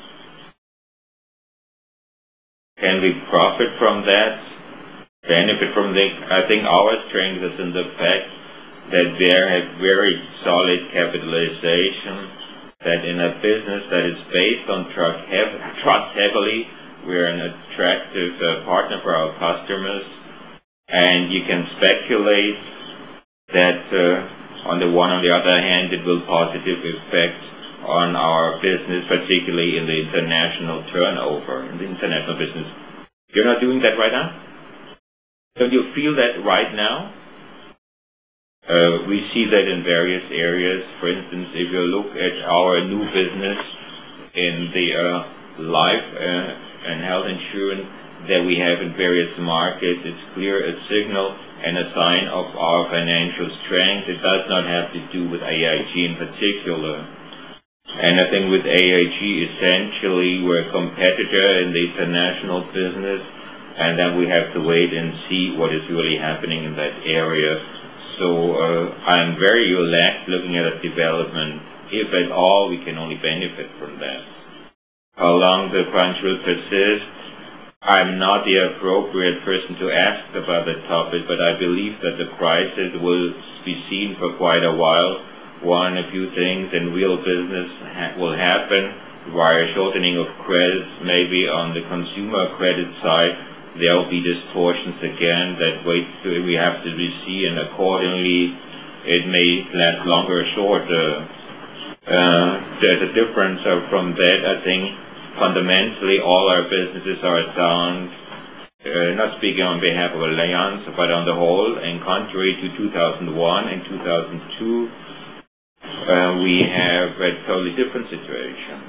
Can we profit from that? Benefit from that? I think our strength is in the fact that they have very solid capitalization, that in a business that is based on trust, hev- trust heavily, we're an attractive uh, partner for our customers, and you can speculate that uh, on the one or the other hand it will positive effect on our business, particularly in the international turnover, in the international business. You're not doing that right now? Don't you feel that right now? Uh, we see that in various areas. For instance, if you look at our new business in the uh, life uh, and health insurance that we have in various markets, it's clear a signal and a sign of our financial strength. It does not have to do with A I G in particular. And I think with A I G, essentially, we're a competitor in the international business, and then we have to wait and see what is really happening in that area. So uh, I'm very relaxed looking at a development. If at all, we can only benefit from that. How long the crunch will persist, I'm not the appropriate person to ask about the topic, but I believe that the crisis will be seen for quite a while. One, a few things in real business ha- will happen via shortening of credits, maybe on the consumer credit side. There will be distortions again that wait till we have to see, and accordingly it may last longer or shorter. Uh, there's a difference uh, from that. I think fundamentally all our businesses are sound. uh, not speaking on behalf of Allianz, but on the whole, and contrary to two thousand one and two thousand two, uh, we have a totally different situations.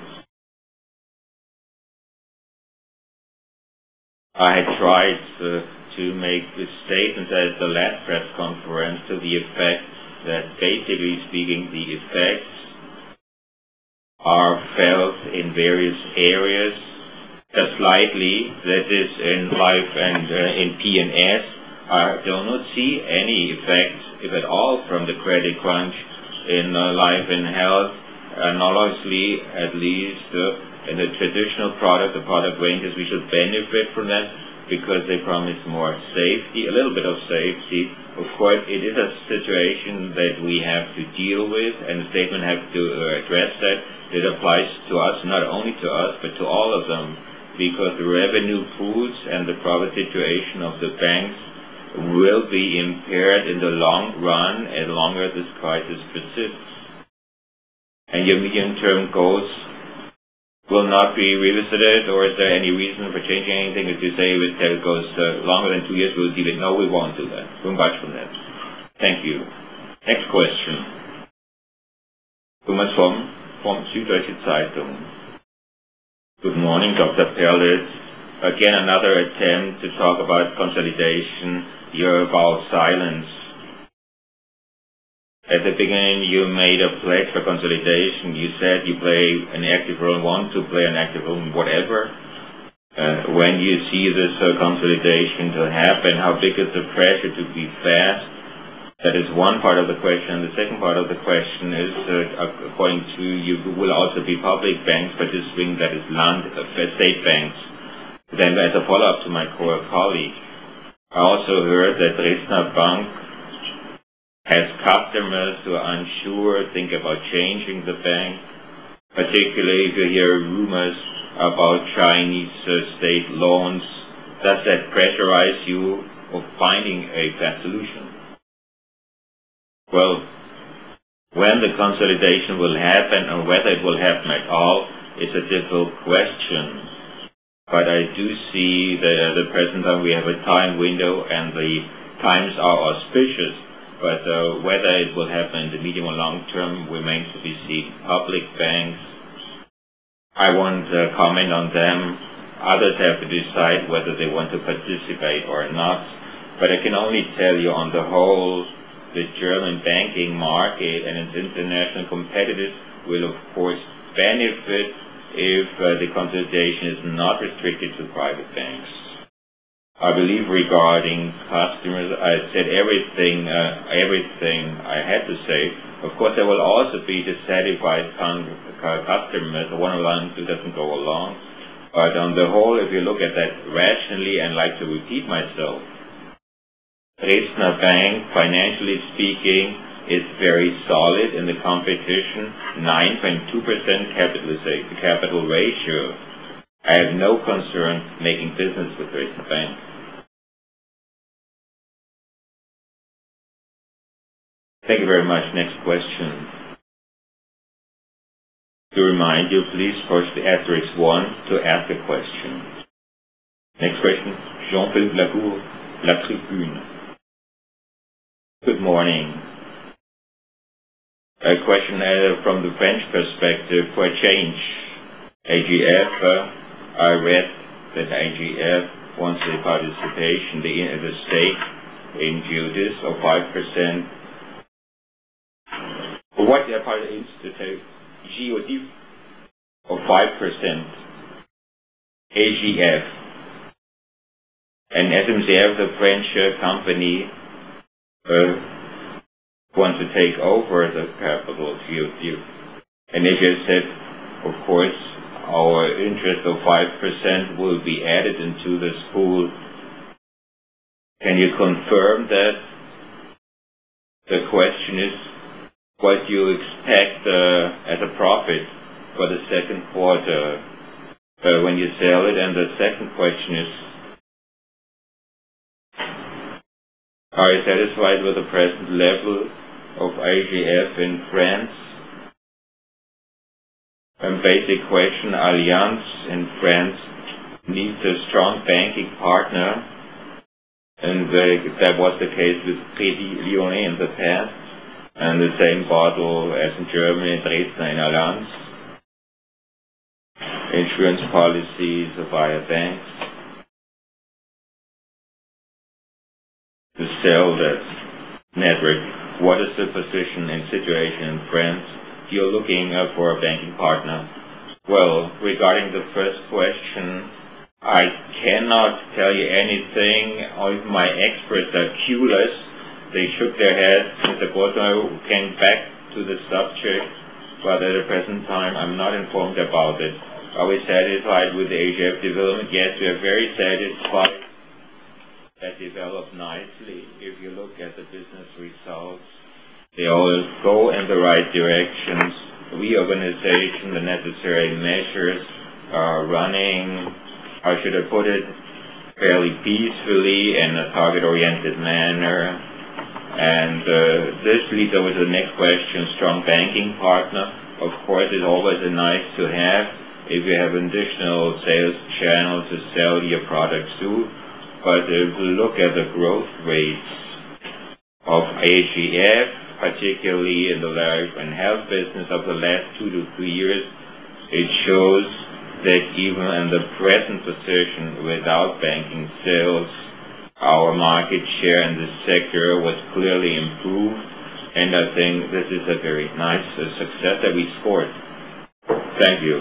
I had tried uh, to make the statement at the last press conference to the effect that, basically speaking, the effects are felt in various areas, just slightly, that is in life and uh, in P and S. I do not see any effects, if at all, from the credit crunch in uh, life and health, and obviously, at least uh, in the traditional product, the product ranges, we should benefit from that because they promise more safety, a little bit of safety. Of course, it is a situation that we have to deal with, and the statement has to uh, address that. It applies to us, not only to us, but to all of them, because the revenue pools and the profit situation of the banks will be impaired in the long run as longer this crisis persists. And your medium-term goals will not be revisited, or is there any reason for changing anything? If you say if it goes uh, longer than two years, we'll leave it. No, we won't do that. Too much from that. Thank you. Next question. Thomas Vom from Süddeutsche Zeitung. Good morning, Doctor Perlitz. Again, another attempt to talk about consolidation. You're about silence. At the beginning, you made a pledge for consolidation. You said you play an active role, want to play an active role in whatever. Uh, when you see this uh, consolidation to happen, how big is the pressure to be fast? That is one part of the question. The second part of the question is, uh, according to you, will also be public banks, but this wing that is land, uh, state banks. Then, as a follow-up to my core colleague, I also heard that Dresdner Bank has customers who are unsure, think about changing the bank, particularly if you hear rumors about Chinese uh, state loans. Does that pressurize you of finding a fast solution? Well, when the consolidation will happen and whether it will happen at all is a difficult question. But I do see that at the present time we have a time window and the times are auspicious. But uh, whether it will happen in the medium or long term remains to be seen. Public banks, I won't uh, comment on them. Others have to decide whether they want to participate or not. But I can only tell you on the whole, the German banking market and its international competitors will of course benefit if uh, the consolidation is not restricted to private banks. I believe regarding customers, I said everything, uh, everything I had to say. Of course, there will also be dissatisfied customers, one alone who doesn't go along. But on the whole, if you look at that rationally, and like to repeat myself, Dresdner Bank, financially speaking, is very solid in the competition, nine point two percent capitalization, capital ratio. I have no concern making business with Dresdner Bank. Thank you very much. Next question. To remind you, please push the asterisk one to ask a question. Next question, Jean-Philippe Lacour, La Tribune. Good morning. A question uh, from the French perspective for a change. A G F, uh, I read that A G F wants the participation, the, the stake in Geodis of five percent. What their part is to take Geodis of five percent. A G F. And S M C F, the French uh, company, uh, wants to take over the capital of Geodis. And they just said, of course, our interest of five percent will be added into this pool. Can you confirm that? The question is, what do you expect uh, as a profit for the second quarter uh, when you sell it? And the second question is, are you satisfied with the present level of A G F in France? And basic question, Allianz in France needs a strong banking partner, and uh, that was the case with Crédit Lyonnais in the past, and the same model as in Germany, Dresdner and Allianz. Insurance policies via banks to sell that network. What is the position and situation in France? You're looking uh, for a banking partner. Well, regarding the first question, I cannot tell you anything. All my experts are clueless. They shook their heads. Mister Gordner came back to the subject, but at the present time I'm not informed about it. Are we satisfied with the A G F development? Yes, we are very satisfied. That developed nicely. If you look at the business results, they all go in the right directions. Reorganization, the necessary measures are running, how should I put it, fairly peacefully in a target-oriented manner. And uh, this leads over to the next question, strong banking partner. Of course, it's always a nice to have if you have additional sales channels to sell your products to. But if you look at the growth rates of A G F, particularly in the life and health business of the last two to three years, it shows that even in the present position without banking sales, our market share in this sector was clearly improved, and I think this is a very nice uh, success that we scored. Thank you.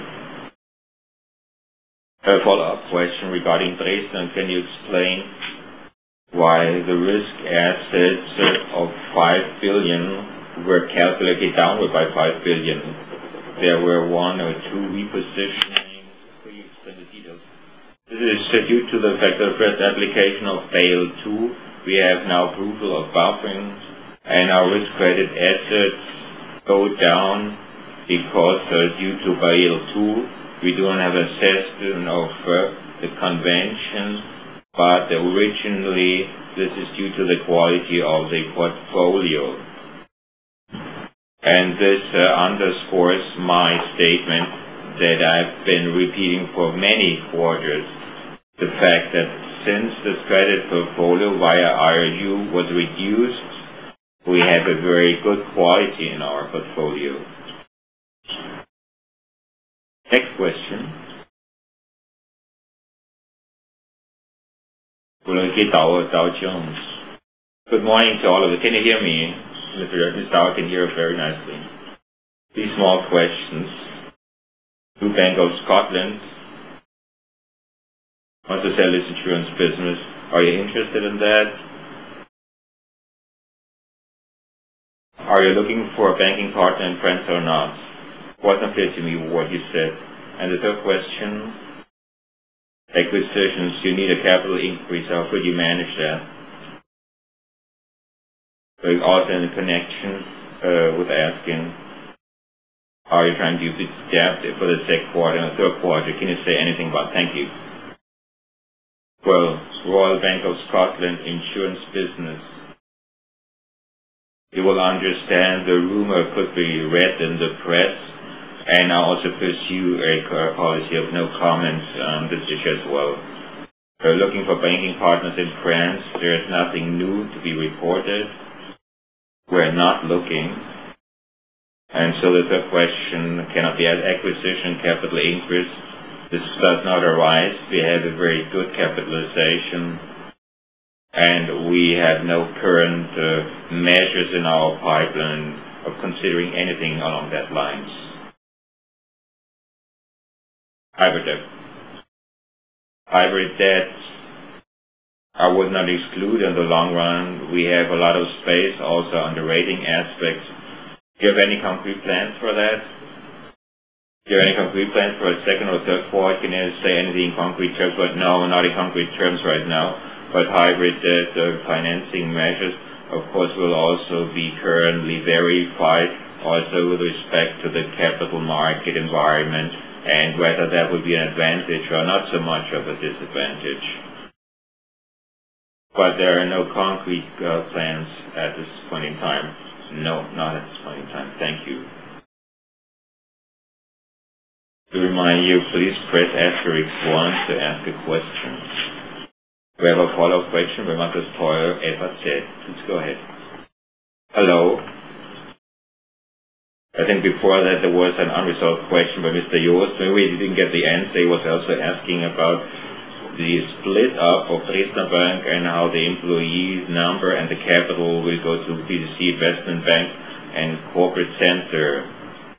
A follow-up question regarding Dresden. Can you explain why the risk assets of five billion were calculated downward by five billion? There were one or two repositionings. Could you explain the details? This is due to the fact that the first application of Basel two, we have now approval of buffering, and our risk-weighted assets go down because uh, due to Basel two, we don't have assessment of uh, the convention, but originally this is due to the quality of the portfolio. And this uh, underscores my statement that I've been repeating for many quarters, the fact that since the credit portfolio via I R U was reduced, we have a very good quality in our portfolio. Next question. Dow Jones. Good morning to all of you. Can you hear me? Mister Dow can hear very nicely. These small questions. To Bank of Scotland wants to sell its insurance business. Are you interested in that? Are you looking for a banking partner in France or not? Wasn't clear to me what you said. And the third question, acquisitions, you need a capital increase. How could you manage that? So also in connection uh, with asking, are you trying to use it debt for the second quarter and the third quarter? Can you say anything about? Thank you. Well, Royal Bank of Scotland insurance business. You will understand the rumor could be read in the press, and I also pursue a policy of no comments on this issue as well. We're looking for banking partners in France. There is nothing new to be reported. We're not looking. And so the third question cannot be as acquisition, capital increase. This does not arise. We have a very good capitalization, and we have no current uh, measures in our pipeline of considering anything along that lines. Hybrid debt. Hybrid debt, I would not exclude in the long run. We have a lot of space also on the rating aspects. Do you have any concrete plans for that? Do you have any concrete plans for a second or third quarter? Can you say anything in concrete terms? But no, not in concrete terms right now. But hybrid debt uh, financing measures, of course, will also be currently verified, also with respect to the capital market environment, and whether that would be an advantage or not so much of a disadvantage. But there are no concrete uh, plans at this point in time. No, not at this point in time. Thank you. To remind you, please press asterisk one to ask a question. We have a follow-up question by Markus Teuer, F A Z. Please go ahead. Hello. I think before that there was an unresolved question by Mister Joost. Maybe we didn't get the answer. He was also asking about the split up of Dresdner Bank and how the employee number and the capital will go to B D C Investment Bank and Corporate Center.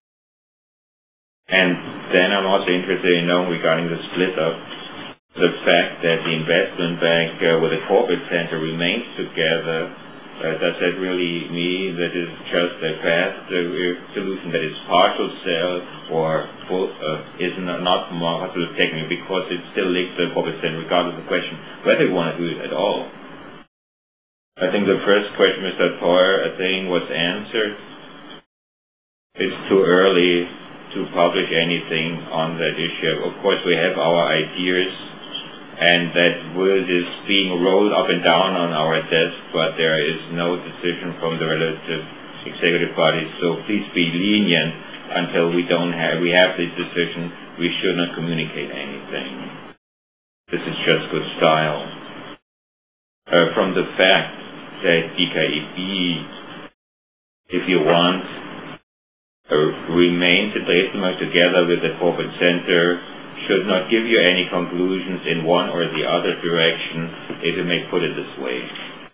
And then I'm also interested in knowing regarding the split up, the fact that the investment bank uh, with the Corporate Center remains together. Uh, does that really mean that it's just a fast uh, solution that is partial sale or full, uh, is not, not more possible technically because it still links to the Corporate Center regardless of the question whether you want to do it at all? I think the first question, Mister Teuer, I think was answered. It's too early to publish anything on that issue. Of course, we have our ideas, and that will is being rolled up and down on our desk, but there is no decision from the relative executive bodies. So please be lenient until we don't have we have this decision. We should not communicate anything. This is just good style. Uh, from the fact that D K E B, if you want, uh, remains at Dresden together with the Corporate Center, should not give you any conclusions in one or the other direction, if you may put it this way.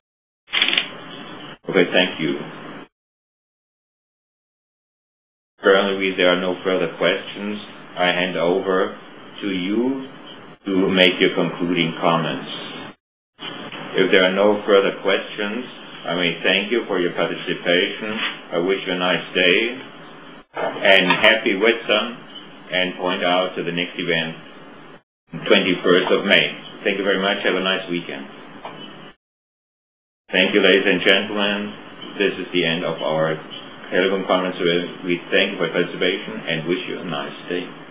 Okay, thank you. Currently, there are no further questions. I hand over to you to make your concluding comments. If there are no further questions, I may thank you for your participation. I wish you a nice day and happy Whitsun, and point out to the next event, twenty-first of May. Thank you very much. Have a nice weekend. Thank you, ladies and gentlemen. This is the end of our telephone conference. We thank you for your participation and wish you a nice day.